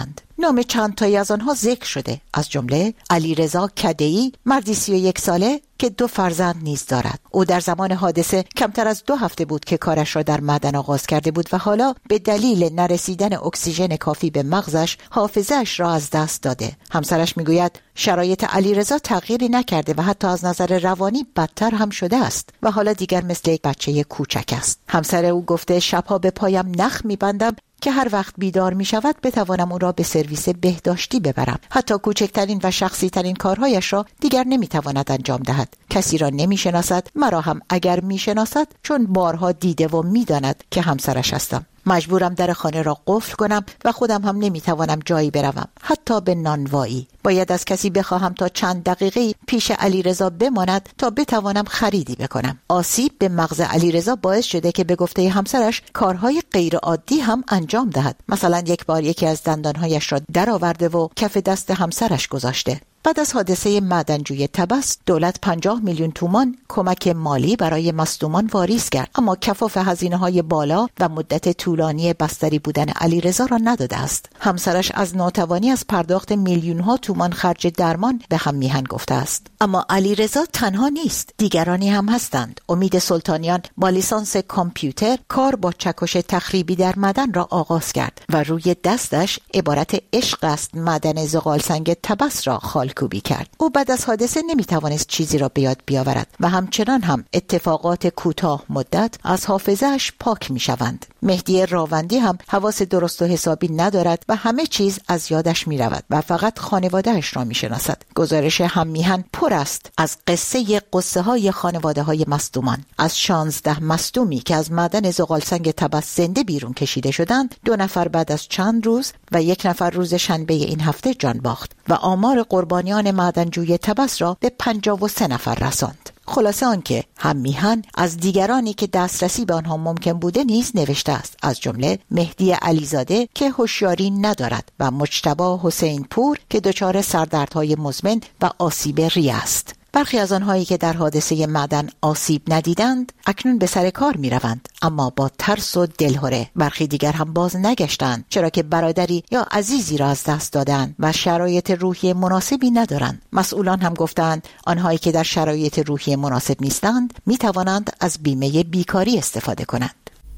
نام چند تایی از آنها ذکر شده، از جمله علیرضا کده‌ای، مردی سی و یک ساله که دو فرزند نیز دارد. او در زمان حادثه کمتر از دو هفته بود که کارش را در معدن آغاز کرده بود و حالا به دلیل نرسیدن اکسیژن کافی به مغزش حافظه‌اش را از دست داده. همسرش میگوید شرایط علیرضا تغییری نکرده و حتی از نظر روانی بدتر هم شده است و حالا دیگر مثل یک بچه کوچک است. همسر او گفته شبها به پایم نخ می‌بندم که هر وقت بیدار می شود بتوانم او را به سرویس بهداشتی ببرم. حتی کوچکترین و شخصی ترین کارهایش را دیگر نمی تواند انجام دهد. کسی را نمی شناسد، مرا هم اگر می شناسد چون بارها دیده و می داند که همسرش هستم. مجبورم در خانه را قفل کنم و خودم هم نمیتوانم جایی بروم، حتی به نانوایی. باید از کسی بخواهم تا چند دقیقه پیش علیرضا بماند تا بتوانم خریدی بکنم. آسیب به مغز علیرضا باعث شده که به گفته همسرش کارهای غیر عادی هم انجام دهد. مثلا یک بار یکی از دندانهایش را درآورده و کف دست همسرش گذاشته. بعد از حادثه معدنجوی طبس دولت پنجاه میلیون تومان کمک مالی برای مصدومان واریز کرد، اما کفاف هزینه‌های بالا و مدت طولانی بستری بودن علیرضا را نداده است. همسرش از ناتوانی از پرداخت میلیون‌ها تومان خرج درمان به هم میهن گفته است. اما علیرضا تنها نیست، دیگرانی هم هستند. امید سلطانیان با لیسانس کامپیوتر کار با چکش تخریبی در معدن را آغاز کرد و روی دستش عبارت عشق است معدن زغالسنگ طبس را خال کوبی کرد. او بعد از حادثه نمیتوانست چیزی را به یاد بیاورد و همچنان هم اتفاقات کوتاه مدت از حافظه‌اش پاک میشوند. مهدی راوندی هم حواس درست و حسابی ندارد و همه چیز از یادش میرود و فقط خانواده‌اش را میشناسد. گزارش هم میهن پر است از قصه قصه های خانواده های مصدومان. از شانزده مصدومی که از معدن زغالسنگ طبس زنده بیرون کشیده شدند، دو نفر بعد از چند روز و یک نفر روز شنبه این هفته جان باخت و آمار قربانیان معدنجوی طبس را به پنجاه و سه نفر رساند. خلاصه آن که هم میهن از دیگرانی که دسترسی به آنها ممکن بوده نیز نوشته است، از جمله مهدی علیزاده که هوشیاری ندارد و مجتبی حسین پور که دچار سردردهای مزمن و آسیب ریه است. برخی از آنهایی که در حادثه معدن آسیب ندیدند اکنون به سر کار می روند، اما با ترس و دلهره. برخی دیگر هم باز نگشتند، چرا که برادری یا عزیزی را از دست دادند و شرایط روحی مناسبی ندارند. مسئولان هم گفتند آنهایی که در شرایط روحی مناسب نیستند می توانند از بیمه بیکاری استفاده کنند.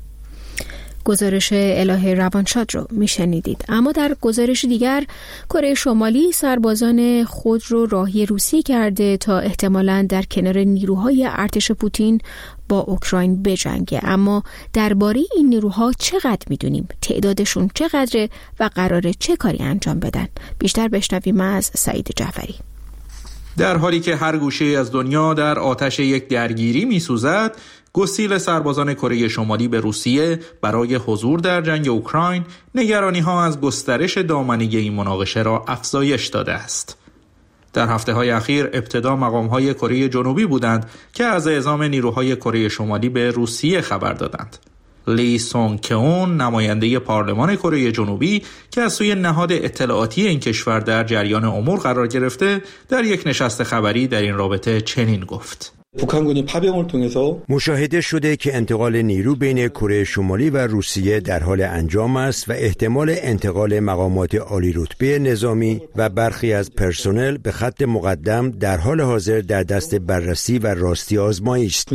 گزارش الهه روانشاد رو میشنیدید. اما در گزارش دیگر، کره شمالی سربازان خود رو راهی روسیه کرده تا احتمالاً در کنار نیروهای ارتش پوتین با اوکراین بجنگه. اما درباره این نیروها چقدر میدونیم؟ تعدادشون چقدره و قراره چه کاری انجام بدن؟ بیشتر بشنویم از سعید جعفری. در حالی که هر گوشه از دنیا در آتش یک درگیری میسوزد، گسیل سربازان کره شمالی به روسیه برای حضور در جنگ اوکراین نگرانی‌ها از گسترش دامنه این مناقشه را افزایش داده است. در هفته‌های اخیر ابتدا مقام‌های کره جنوبی بودند که از اعزام نیروهای کره شمالی به روسیه خبر دادند. لی سونگ کئون، نماینده پارلمان کره جنوبی که از سوی نهاد اطلاعاتی این کشور در جریان امور قرار گرفته، در یک نشست خبری در این رابطه چنین گفت: مشاهده شده که انتقال نیرو بین کره شمالی و روسیه در حال انجام است و احتمال انتقال مقامات عالی رتبه نظامی و برخی از پرسنل به خط مقدم در حال حاضر در دست بررسی و راستی آزمایی است.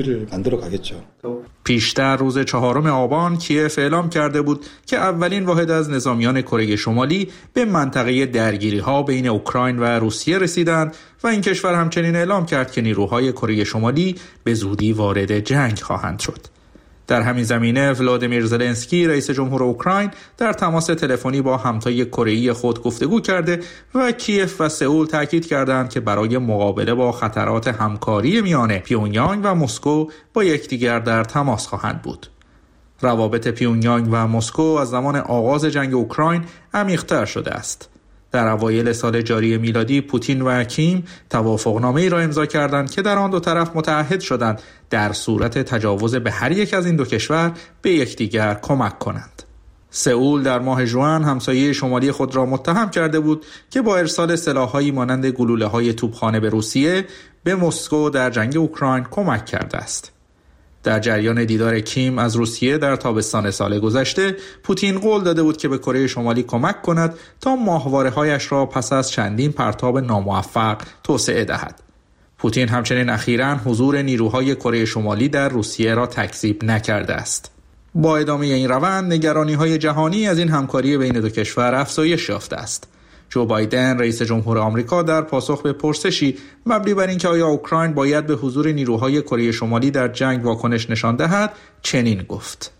پیشتر روز چهارم آبان کیف اعلام کرده بود که اولین واحد از نظامیان کره شمالی به منطقه درگیری‌ها بین اوکراین و روسیه رسیدند و این کشور همچنین اعلام کرد که نیروهای کره شمالی به زودی وارد جنگ خواهند شد. در همین زمینه ولادیمیر زلنسکی رئیس جمهور اوکراین در تماس تلفنی با همتای کره‌ای خود گفتگو کرده و کیف و سئول تاکید کردند که برای مقابله با خطرات همکاری میان پیونیانگ و مسکو با یکدیگر در تماس خواهند بود. روابط پیونیانگ و مسکو از زمان آغاز جنگ اوکراین عمیق‌تر شده است. در اوایل سال جاری میلادی پوتین و کیم توافقنامه‌ای را امضا کردند که در آن دو طرف متعهد شدند در صورت تجاوز به هر یک از این دو کشور به یکدیگر کمک کنند. سئول در ماه ژوئن همسایه شمالی خود را متهم کرده بود که با ارسال سلاح‌هایی مانند گلوله‌های توپخانه به روسیه به مسکو در جنگ اوکراین کمک کرده است. در جریان دیدار کیم از روسیه در تابستان سال گذشته، پوتین قول داده بود که به کره شمالی کمک کند تا ماهواره‌هایش را پس از چندین پرتاب ناموفق توسعه دهد. پوتین همچنین اخیراً حضور نیروهای کره شمالی در روسیه را تکذیب نکرده است. با ادامه این روند، نگرانی‌های جهانی از این همکاری بین دو کشور افزایش یافته است. جو بایدن رئیس جمهور آمریکا در پاسخ به پرسشی مبنی بر اینکه آیا اوکراین باید به حضور نیروهای کره شمالی در جنگ واکنش نشان دهد، چنین گفت: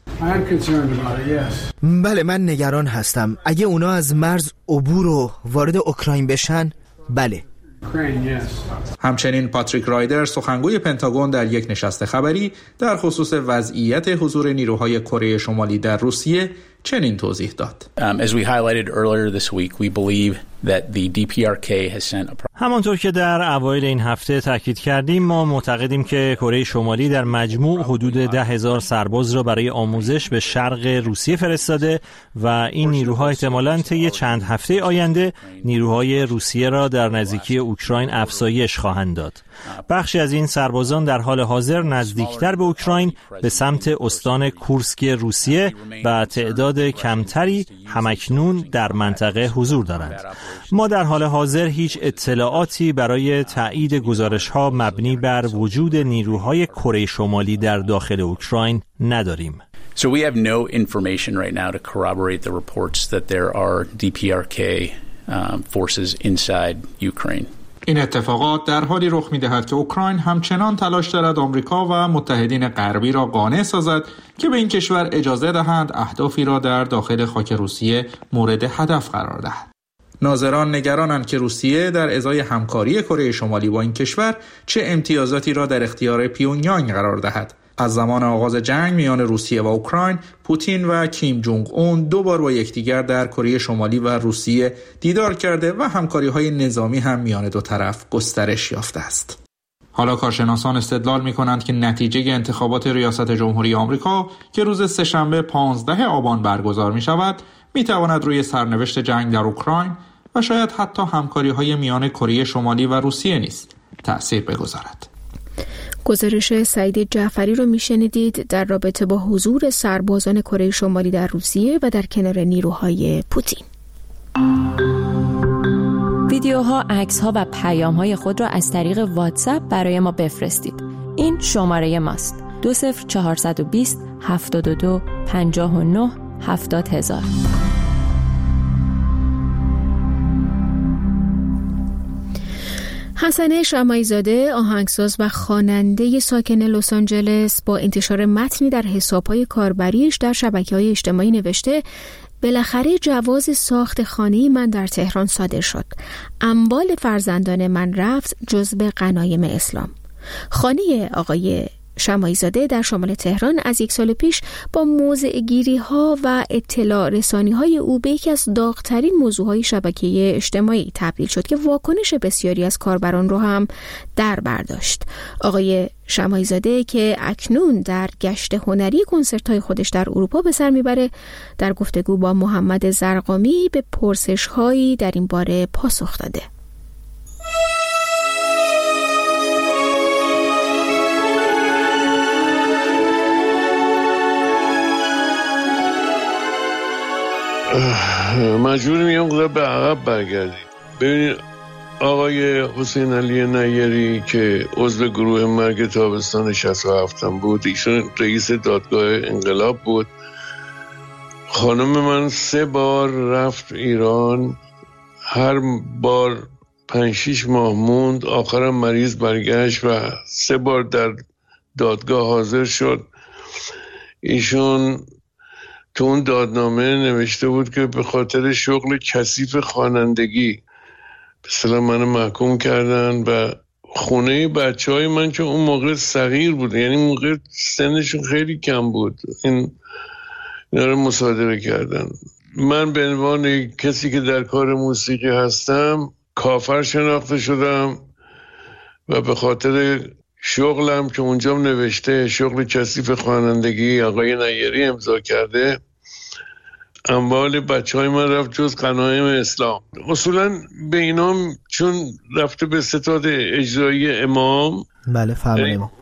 بله، من نگران هستم. اگه اونا از مرز عبور و وارد اوکراین بشن، بله. همچنین پاتریک رایدر، سخنگوی پنتاگون، در یک نشست خبری در خصوص وضعیت حضور نیروهای کره شمالی در روسیه چنین توضیح داد. Um, as we highlighted earlier this week, we believe that the دی پی آر کی has sent a... همانطور که در اوایل این هفته تاکید کردیم، ما معتقدیم که کره شمالی در مجموع حدود ده هزار سرباز را برای آموزش به شرق روسیه فرستاده و این نیروها احتمالاً طی چند هفته آینده نیروهای روسیه را در نزدیکی اوکراین افزایش خواهند داد. بخشی از این سربازان در حال حاضر نزدیکتر به اوکراین به سمت استان کورسک روسیه و تعداد کمتری همکنون در منطقه حضور دارند. ما در حال حاضر هیچ اطلاعاتی برای تایید گزارش‌ها مبنی بر وجود نیروهای کره شمالی در داخل اوکراین نداریم. So we have no information right now to corroborate the reports that there are دی پی آر کی um, forces inside Ukraine. این اتفاقات در حالی رخ می‌دهد که اوکراین همچنان تلاش دارد آمریکا و متحدین غربی را قانع سازد که به این کشور اجازه دهند اهدافی را در داخل خاک روسیه مورد هدف قرار دهد. ناظران نگرانند که روسیه در ازای همکاری کره شمالی با این کشور چه امتیازاتی را در اختیار پیونیانگ قرار دهد. از زمان آغاز جنگ میان روسیه و اوکراین، پوتین و کیم جونگ اون دو بار با یکدیگر در کره شمالی و روسیه دیدار کرده و همکاری‌های نظامی هم میان دو طرف گسترش یافته است. حالا کارشناسان استدلال می‌کنند که نتیجه انتخابات ریاست جمهوری آمریکا که روز سه‌شنبه پانزدهم آبان برگزار می‌شود، می‌تواند روی سرنوشت جنگ در اوکراین و شاید حتی همکاری‌های میان کره شمالی و روسیه نیز تأثیر بگذارد. گزارش سعید جعفری رو میشنیدید در رابطه با حضور سربازان کره شمالی در روسیه و در کنار نیروهای پوتین. ویدیوها، عکس‌ها و پیام‌های خود را از طریق واتساپ برای ما بفرستید. این شماره ماست: دو صفر چهارصد و بیست هفتاد و دو پنجاه و نه هفتاد هزار. حسن شمعی زاده، آهنگساز و خواننده ساکن لس آنجلس، با انتشار متنی در حساب‌های کاربریش در شبکه‌های اجتماعی نوشته: بالاخره جواز ساخت خانه من در تهران صادر شد. اموال فرزندان من رفت جزو غنایم اسلام. خانه آقای شمعی زاده در شمال تهران از یک سال پیش با موضع‌گیری ها و اطلاع رسانی های او به یکی از داغ‌ترین موضوعهای شبکه اجتماعی تبدیل شد که واکنش بسیاری از کاربران رو هم در برداشت. آقای شمعی زاده که اکنون در گشت هنری کنسرت‌های خودش در اروپا به سر میبره، در گفتگو با محمد زرقامی به پرسش‌هایی در این باره پاسخ داده. مجبور میام قدر به عقب برگردیم. ببینید آقای حسین علی نیری که عضو گروه مرگ تابستان شصت و هفت بود، ایشون رئیس دادگاه انقلاب بود. خانم من سه بار رفت ایران، هر بار پنج شیش ماه موند، آخرم مریض برگشت و سه بار در دادگاه حاضر شد. ایشون تو اون دادنامه نوشته بود که به خاطر شغل کثیف خوانندگی به اصطلاح منو محکوم کردن و خونه بچه های من که اون موقع صغیر بود، یعنی موقع سنشون خیلی کم بود، این اینا رو مصادره کردن. من به عنوان کسی که در کار موسیقی هستم کافر شناخته شدم و به خاطر شغلم که اونجا نوشته شغل کثیف خوانندگی آقای نیری امضا کرده، اموال بچه های من رفت جز غنایم اسلام. اصولا به اینام چون رفته به ستاد اجرایی امام، بله فرمایید،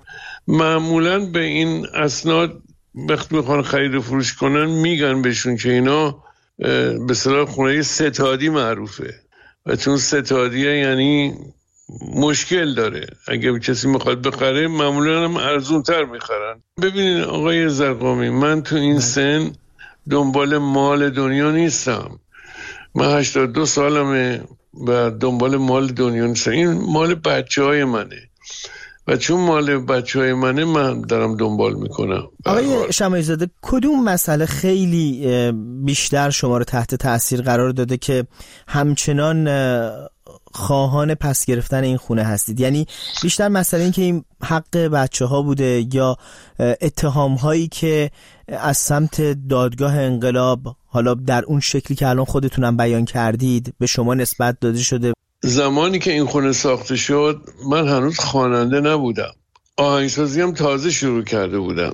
معمولا به این اسناد وقتی میخوان خرید و فروش کنن میگن بهشون که اینا به اصطلاح خونه ستادی معروفه و چون ستادیه یعنی مشکل داره، اگه کسی میخواد بخره معمولا هم ارزون تر میخرن. ببینید آقای زرقامی، من تو این سن دنبال مال دنیا نیستم. من هشتاد و دو سالمه و دنبال مال دنیا نیستم. این مال بچه های منه و چون مال بچه های منه من دارم دنبال میکنم. آقای شماعی زاده، کدوم مسئله خیلی بیشتر شما رو تحت تأثیر قرار داده که همچنان خواهان پس گرفتن این خونه هستید؟ یعنی بیشتر مسئله این که این حق بچه ها بوده یا اتهام هایی که از سمت دادگاه انقلاب حالا در اون شکلی که الان خودتونم بیان کردید به شما نسبت داده شده؟ زمانی که این خونه ساخته شد من هنوز خواننده نبودم، آهنگسازی هم تازه شروع کرده بودم.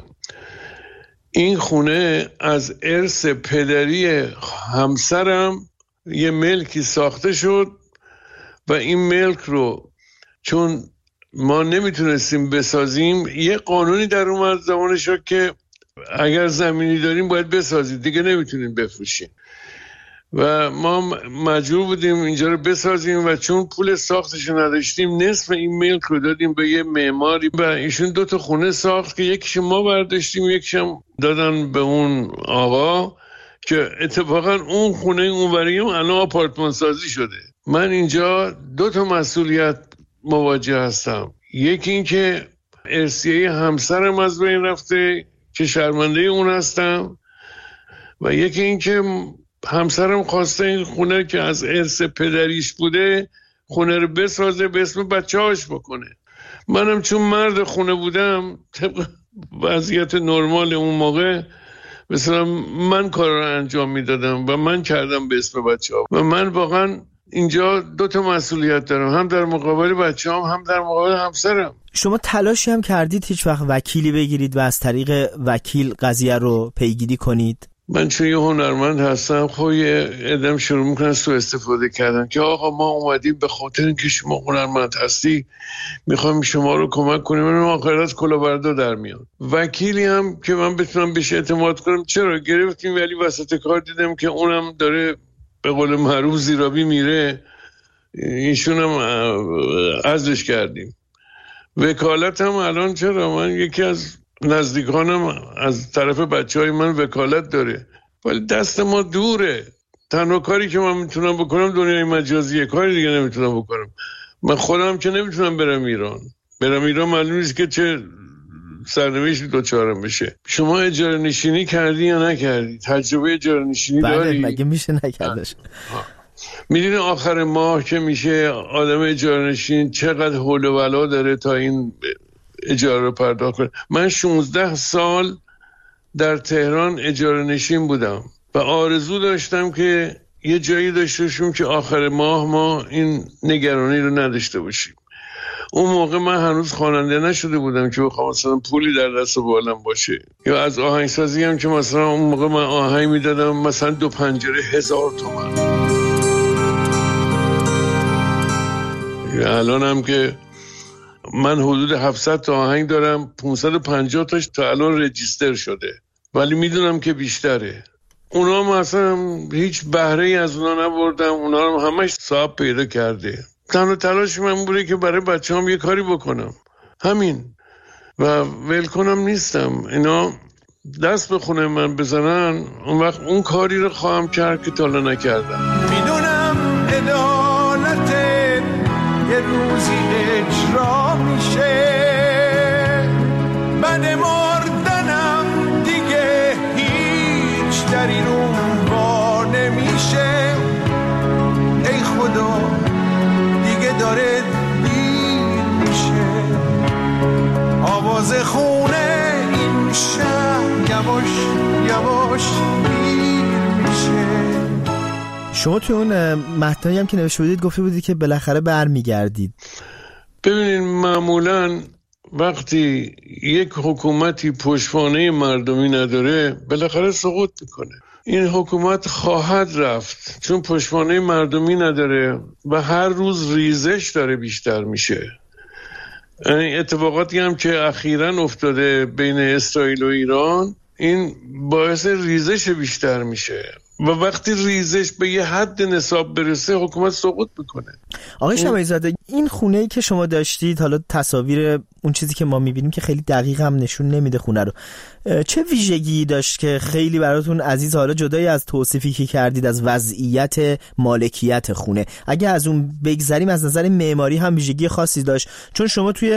این خونه از ارث پدری همسرم یه ملکی ساخته شد و این ملک رو چون ما نمیتونستیم بسازیم یه قانونی در اومد زمانش که اگر زمینی داریم باید بسازید، دیگه نمیتونیم بفروشیم و ما مجبور بودیم اینجا رو بسازیم و چون پول ساختش نداشتیم نصف این ملک رو دادیم به یه معماری و ایشون دو تا خونه ساخت که یکیش ما برداشتیم یکیش هم دادن به اون آقا که اتفاقا اون خونه اونوریم الان آپارتمان سازی شده. من اینجا دو تا مسئولیت مواجه هستم، یکی این که ارثیه همسرم از بین رفته که شرمنده اون هستم و یکی این که همسرم خواسته این خونه که از ارث پدریش بوده خونه رو بسازه به اسم بچه هاش بکنه. منم چون مرد خونه بودم طبق وضعیت نرمال اون موقع مثلا من کار رو انجام میدادم و من کردم به اسم بچه ها و من واقعا اینجا دو تا مسئولیت دارم، هم در مقابل بچه هم هم در مقابل همسرم. شما تلاشی هم کردید هیچ وقت وکیلی بگیرید و از طریق وکیل قضیه رو پیگیری کنید؟ من چون یه هنرمند هستم خب یه ادم شروع میکنن سوء استفاده کردن که آقا ما اومدیم به خاطر اینکه شما هنرمند هستی میخوایم شما رو کمک کنیم، من آخرت کلاهبردا در میاد. وکیلی هم که من بتونم بهش اعتماد کنم چرا گرفتیم ولی وسط کار دیدم که اونم داره به قول معروف زیرابی میره، ایشون هم عزلش کردیم. وکالت هم الان چرا من یکی از نزدیکانم از طرف بچه های من وکالت داره ولی دست ما دوره. تنها کاری که من میتونم بکنم دنیای مجازیه، کاری دیگه نمیتونم بکنم. من خودم که نمیتونم برم ایران برم ایران معلوم نیست که چه سرنوشتی دوچارم بشه. شما اجاره نشینی کردی یا نکردی؟ تجربه اجاره نشینی داری؟ بله مگه میشه نکردش؟ میدونی آخر ماه که میشه آدم اجاره نشین چقدر حول و ولا داره تا این اجاره رو پرداخت کنه. من شانزده سال در تهران اجاره نشین بودم و آرزو داشتم که یه جایی داشته باشیم که آخر ماه ما این نگرانی رو نداشته باشیم. اون موقع من هنوز خواننده نشده بودم که بخوام مثلا پولی در دست و بالم باشه، یا از آهنگسازی هم که مثلا اون موقع من آهنگ میدادم مثلا دو پنجره هزار تومن. الان هم که من حدود هفتصد تا آهنگ دارم، پانصد و پنجاه تاش تا الان رجیستر شده ولی میدونم که بیشتره. اونا هم اصلا هیچ بهره ای از اونا نبردم، اونا هم همش صاحب پیدا کرده. تنها تلاش من بوده که برای بچه هم یه کاری بکنم، همین، و ول کنم نیستم. اینا دست به خونه من بزنن اون وقت اون کاری رو خواهم کرد که تا الان نکردم. میدونم عدالت یه روزی اجرا میشه، من مردنم دیگه هیچ در این اون با نمیشه. ای خدا دیگه داره دیر میشه، آواز خونه این شهر یواش یواش دیر میشه. شما توی اون متنی هم که نوشته بودید گفته بودید که بالاخره برمیگردید. ببینید معمولاً وقتی یک حکومتی پشتوانه مردمی نداره بالاخره سقوط میکنه. این حکومت خواهد رفت چون پشتوانه مردمی نداره و هر روز ریزش داره بیشتر میشه. اتفاقاتی هم که اخیراً افتاده بین اسرائیل و ایران این باعث ریزش بیشتر میشه و وقتی ریزش به یه حد نصاب برسه حکومت سقوط میکنه. آقای شماعی زاده، این خونه‌ای که شما داشتید، حالا تصاویر اون چیزی که ما میبینیم که خیلی دقیق هم نشون نمیده خونه رو، چه ویژگی داشت که خیلی براتون عزیز، حالا جدای از توصیفی که کردید از وضعیت مالکیت خونه، اگه از اون بگذریم از نظر معماری هم ویژگی خاصی داشت؟ چون شما توی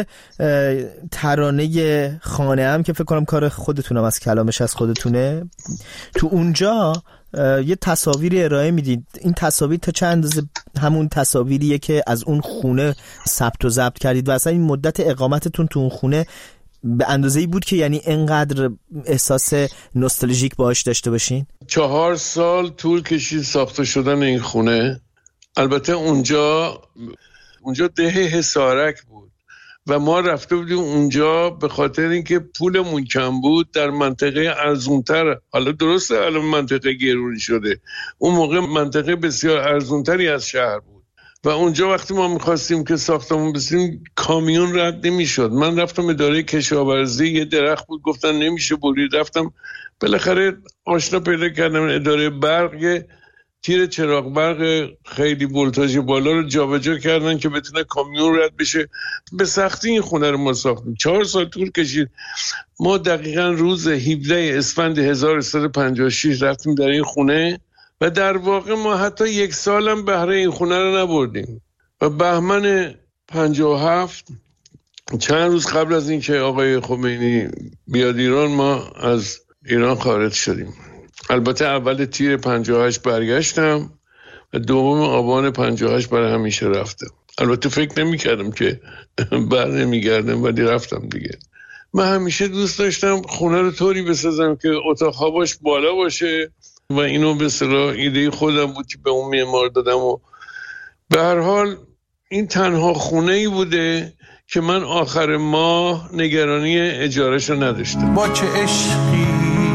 ترانه خانه هم که فکر کنم کار خودتونم از کلامش از خودتونه، تو اونجا یه تصاویری ارائه میدید. این تصاویر تا چند اندازه همون تصاویریه که از اون خونه ثبت و ضبط کردید و اصلا این مدت اقامتتون تو اون خونه به اندازه‌ای بود که یعنی اینقدر احساس نوستالژیک باهاش داشته باشین؟ چهار سال طول کشید ساخته شدن این خونه. البته اونجا اونجا ده حصارک بود و ما رفته بودیم اونجا به خاطر اینکه پولمون کم بود در منطقه ارزونتر. حالا درسته الان منطقه گرونی شده، اون موقع منطقه بسیار ارزونتری از شهر بود و اونجا وقتی ما میخواستیم که ساختمون بسیم کامیون رد نمیشد. من رفتم اداره کشاورزی، یه درخت بود گفتن نمیشه برید، رفتم بالاخره آشنا پیدا کردم اداره برق، تیر چراغ برق خیلی ولتاژ بالا رو جابجا کردن که بتونه کامیون رد بشه. به سختی این خونه رو ما ساختیم، چهار سال طول کشید. ما دقیقاً روز هفدهم اسفند هزار و سیصد و پنجاه و شش رفتیم در این خونه و در واقع ما حتی یک سالم بهره این خونه رو نبردیم و بهمن پنجاه و هفت، چند روز قبل از این که آقای خمینی بیاد ایران، ما از ایران خارج شدیم. البته اول تیر پنجاه و هشت برگشتم و دوم آبان پنجاه و هشت برای همیشه رفتم. البته فکر نمی کردم که بر نمی گردم ولی رفتم دیگه. من همیشه دوست داشتم خونه رو طوری بسازم که اتاق هواش بالا باشه و اینو به اصطلاح ایده خودم بود که به اون معمار دادم و به هر حال این تنها خونه ای بوده که من آخر ماه نگرانی اجارهشو نداشتم. با چه عشقی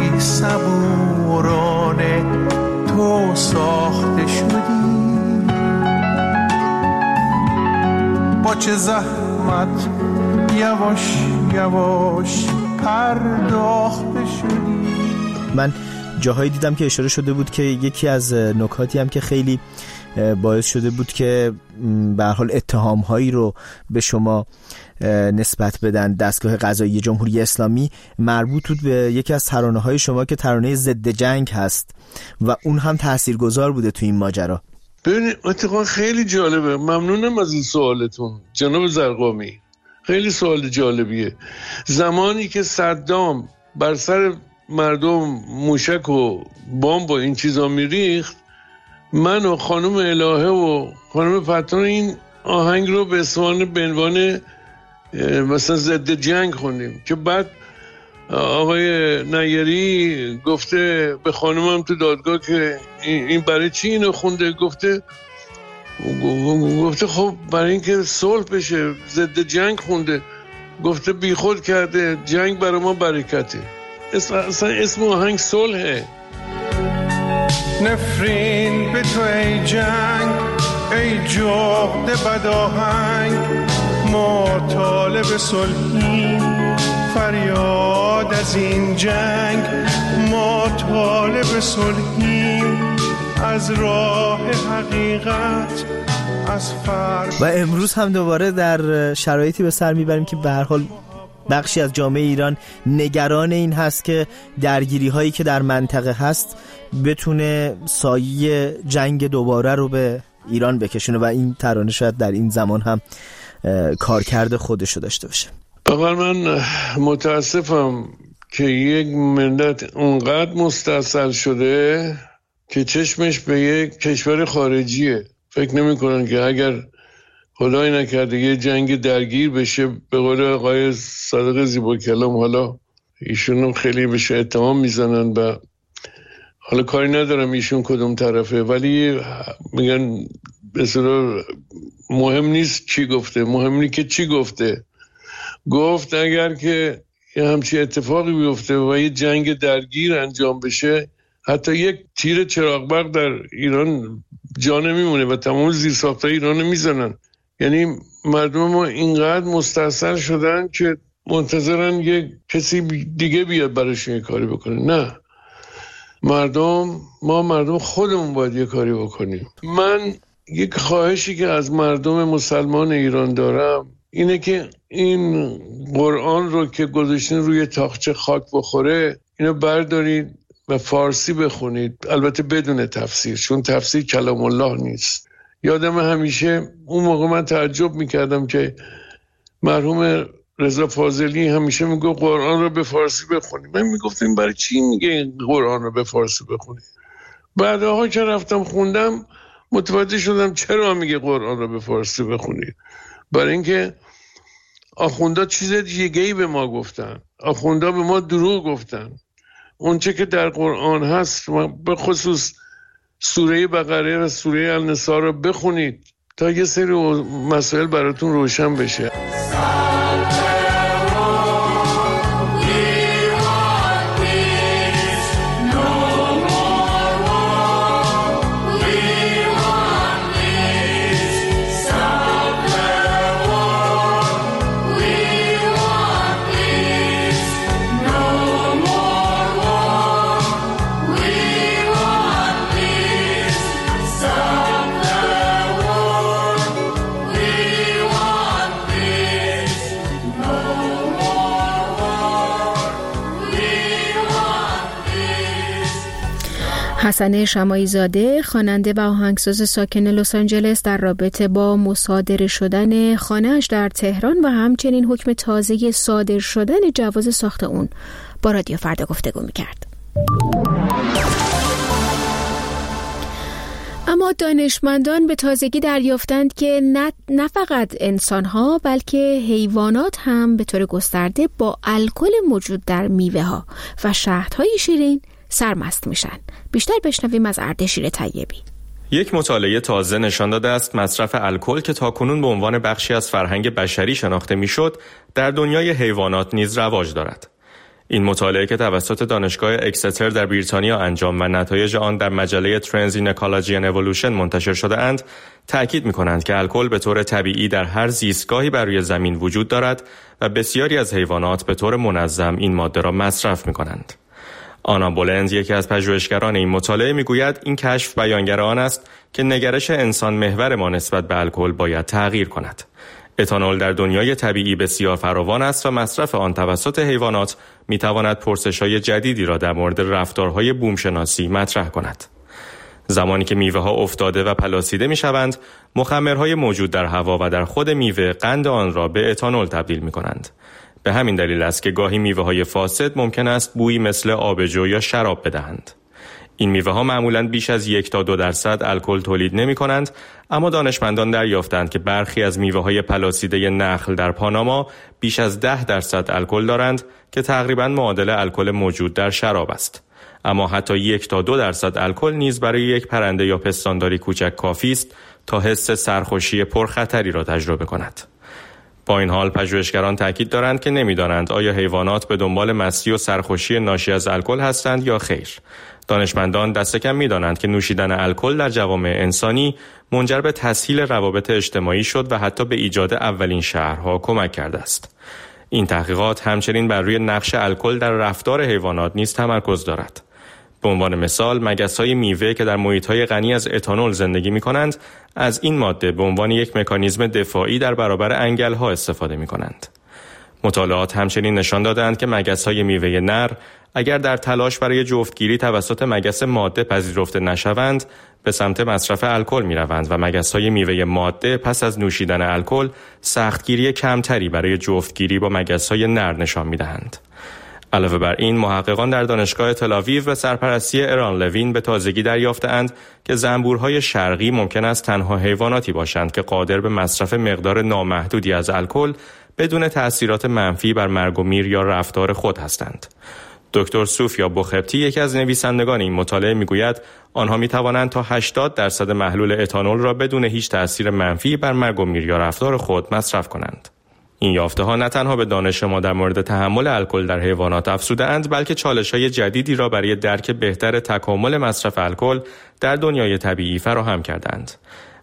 صبورانه تو ساخته شدی، با چه زحمت یواش یواش پرداخته شدی. من جاهایی دیدم که اشاره شده بود که یکی از نکاتی هم که خیلی باعث شده بود که به هر حال اتهام‌هایی رو به شما نسبت بدن دستگاه قضایی جمهوری اسلامی مربوط بود به یکی از ترانه‌های شما که ترانه ضد جنگ هست و اون هم تاثیرگذار بوده تو این ماجرا. ببینید اتفاقا خیلی جالبه. ممنونم از این سوالتون جناب زرقامی، خیلی سوال جالبیه. زمانی که صدام بر سر مردم موشک و بمب و این چیزا میریخت، من و خانم الهه و خانم فتان این آهنگ رو به اسوان به عنوان مثلا ضد جنگ خوندیم که بعد آقای نیری گفته به خانمم تو دادگاه که این برای چی اینو خونده، گفته گفته خب برای اینکه صلح بشه، ضد جنگ خونده. گفته بی خود کرده، جنگ برای ما برکته. اصلا اسم آهنگ صلحه. نفرین به تو ای جنگ، ای جغد بداهنگ، ما طالب صلحیم، فریاد از این جنگ، ما طالب صلحیم، از راه حقیقت از فرق. و امروز هم دوباره در شرایطی به سر میبریم که به هر حال بخشی از جامعه ایران نگران این هست که درگیری هایی که در منطقه هست بتونه سایه جنگ دوباره رو به ایران بکشونه و این ترانه شاید در این زمان هم کارکرد خودشو داشته باشه. اول من متاسفم که یک ملت اونقدر مستصل شده که چشمش به یک کشور خارجیه. فکر نمی کنن که اگر خدای نکرده یه جنگ درگیر بشه، به قول آقای صادق زیبا کلام، حالا ایشون خیلی بهش اتهام میزنن و حالا کاری ندارم ایشون کدوم طرفه، ولی میگن بسیار مهم نیست چی گفته، مهم نیست که چی گفته. گفت اگر که یه همچی اتفاقی بیفته و یه جنگ درگیر انجام بشه، حتی یک تیر چراغ برق در ایران جا نمیمونه و تمام زیرساختای ایران رو میزنن. یعنی مردم ما اینقدر مستحصل شدن که منتظرن یه کسی دیگه بیاد براشون یه کاری بکنه. نه، مردم ما مردم خودمون باید یه کاری بکنیم. من یک خواهشی که از مردم مسلمان ایران دارم اینه که این قرآن رو که گذاشتین روی تاقچه خاک بخوره اینو بردارید و فارسی بخونید، البته بدون تفسیر، چون تفسیر کلام الله نیست. یادم همیشه اون موقع من تعجب میکردم که مرحوم رضا فاضلی همیشه میگه قرآن رو به فارسی بخونید. من میگفتم برای چی میگه قرآن رو به فارسی بخونید؟ بعدها که رفتم خوندم متوجه شدم چرا میگه قرآن رو به فارسی بخونید. برای اینکه آخوندا چیز دیگه‌ای به ما گفتن، آخوندا به ما دروغ گفتن. اون چه که در قرآن هست به خصوص سوره بقره و سوره النساء رو بخونید تا یه سری مسائل براتون روشن بشه. حسن شماعی زاده، خواننده و آهنگساز ساکن لس آنجلس، در رابطه با مصادره شدن خانه‌اش در تهران و همچنین حکم تازه صادر شدن جواز ساخت اون با رادیو فردا گفتگو می‌کرد. اما دانشمندان به تازگی دریافتند که نه, نه فقط انسان‌ها بلکه حیوانات هم به طور گسترده با الکل موجود در میوه‌ها و شهدهای شیرین سرمست میشن. بیشتر بشنویم از اردشیر طیبی. یک مطالعه تازه نشان داده است مصرف الکل که تاکنون به عنوان بخشی از فرهنگ بشری شناخته میشد، در دنیای حیوانات نیز رواج دارد. این مطالعه که توسط دانشگاه اکستر در بریتانیا انجام و نتایج آن در مجله Trends in Ecology and Evolution منتشر شده اند، تأکید می‌کنند که الکل به طور طبیعی در هر زیستگاهی بر روی زمین وجود دارد و بسیاری از حیوانات به طور منظم این ماده را مصرف می‌کنند. آنا بولند، یکی از پژوهشگران این مطالعه، میگوید این کشف بیانگر آن است که نگرش انسان محور ما نسبت به الکل باید تغییر کند. اتانول در دنیای طبیعی بسیار فراوان است و مصرف آن توسط حیوانات میتواند پرسش‌های جدیدی را در مورد رفتارهای بومشناسی مطرح کند. زمانی که میوه‌ها افتاده و پلاسیده میشوند، مخمرهای موجود در هوا و در خود میوه قند آن را به اتانول تبدیل میکنند. به همین دلیل است که گاهی میوه‌های فاسد ممکن است بویی مثل آبجو یا شراب بدهند. این میوه‌ها معمولاً بیش از یک تا دو درصد الکل تولید نمی‌کنند، اما دانشمندان دریافتند که برخی از میوه‌های پلاسیده نخل در پاناما بیش از ده درصد الکل دارند که تقریباً معادل الکل موجود در شراب است. اما حتی یک تا دو درصد الکل نیز برای یک پرنده یا پستانداری کوچک کافی است تا حس سرخوشی پرخطری را تجربه کند. با این حال پژوهشگران تاکید دارند که نمی‌دانند آیا حیوانات به دنبال مستی و سرخوشی ناشی از الکل هستند یا خیر. دانشمندان دست کم می‌دانند که نوشیدن الکل در جوامع انسانی منجر به تسهیل روابط اجتماعی شد و حتی به ایجاد اولین شهرها کمک کرده است. این تحقیقات همچنین بر روی نقش الکل در رفتار حیوانات نیز تمرکز دارد. به عنوان مثال، مگس‌های میوه که در محیط‌های غنی از اتانول زندگی می‌کنند، از این ماده به عنوان یک مکانیزم دفاعی در برابر انگل‌ها استفاده می‌کنند. مطالعات همچنین نشان دادند که مگس‌های میوه نر اگر در تلاش برای جفتگیری توسط مگس ماده پذیرفته نشوند، به سمت مصرف الکل می‌روند و مگس‌های میوه ماده پس از نوشیدن الکل سختگیری کمتری برای جفتگیری با مگس‌های نر نشان می‌دهند. علاوه بر این، محققان در دانشگاه تل‌آویو و سرپرستی اران لوین به تازگی دریافتند که زنبورهای شرقی ممکن است تنها حیواناتی باشند که قادر به مصرف مقدار نامحدودی از الکل بدون تأثیرات منفی بر مرگ و میر یا رفتار خود هستند. دکتر سوفیا بوخبتی، یکی از نویسندگان این مطالعه، میگوید آنها میتوانند تا هشتاد درصد محلول اتانول را بدون هیچ تأثیر منفی بر مرگ و میر یا رفتار خود مصرف کنند. این یافته‌ها نه تنها به دانش ما در مورد تحمل الکل در حیوانات افزوده‌اند، بلکه چالش‌های جدیدی را برای درک بهتر تکامل مصرف الکل در دنیای طبیعی فراهم کردند.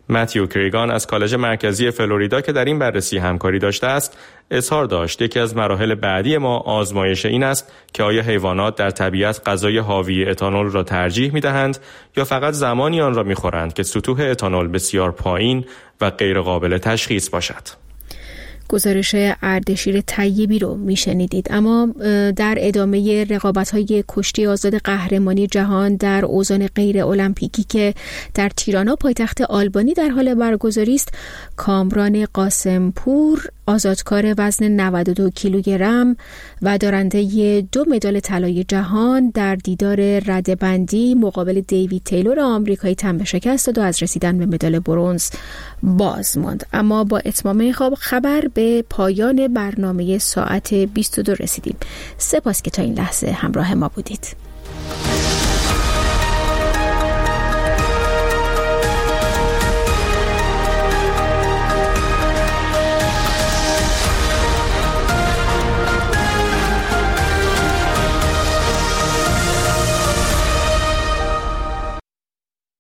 متیو کریگان از کالج مرکزی فلوریدا که در این بررسی همکاری داشته است، اظهار داشت یکی از مراحل بعدی ما آزمایش این است که آیا حیوانات در طبیعت غذای حاوی اتانول را ترجیح می‌دهند یا فقط زمانی آن را می‌خورند که سطوح اتانول بسیار پایین و غیر قابل تشخیص باشد. گزارش اردشیر طیبی رو میشنیدید. اما در ادامه رقابت‌های کشتی آزاد قهرمانی جهان در اوزان غیر المپیکی که در تیرانا پایتخت آلبانی در حال برگزاری است، کامران قاسمپور آزادکار وزن نود و دو کیلوگرم و دارنده دو مدال طلای جهان در دیدار رده‌بندی مقابل دیوید تیلور آمریکایی تنبه شکست داد و از رسیدن به مدال برنز باز ماند. اما با اتمام خبر به پایان برنامه ساعت بیست و دو رسیدیم. سپاس که تا این لحظه همراه ما بودید.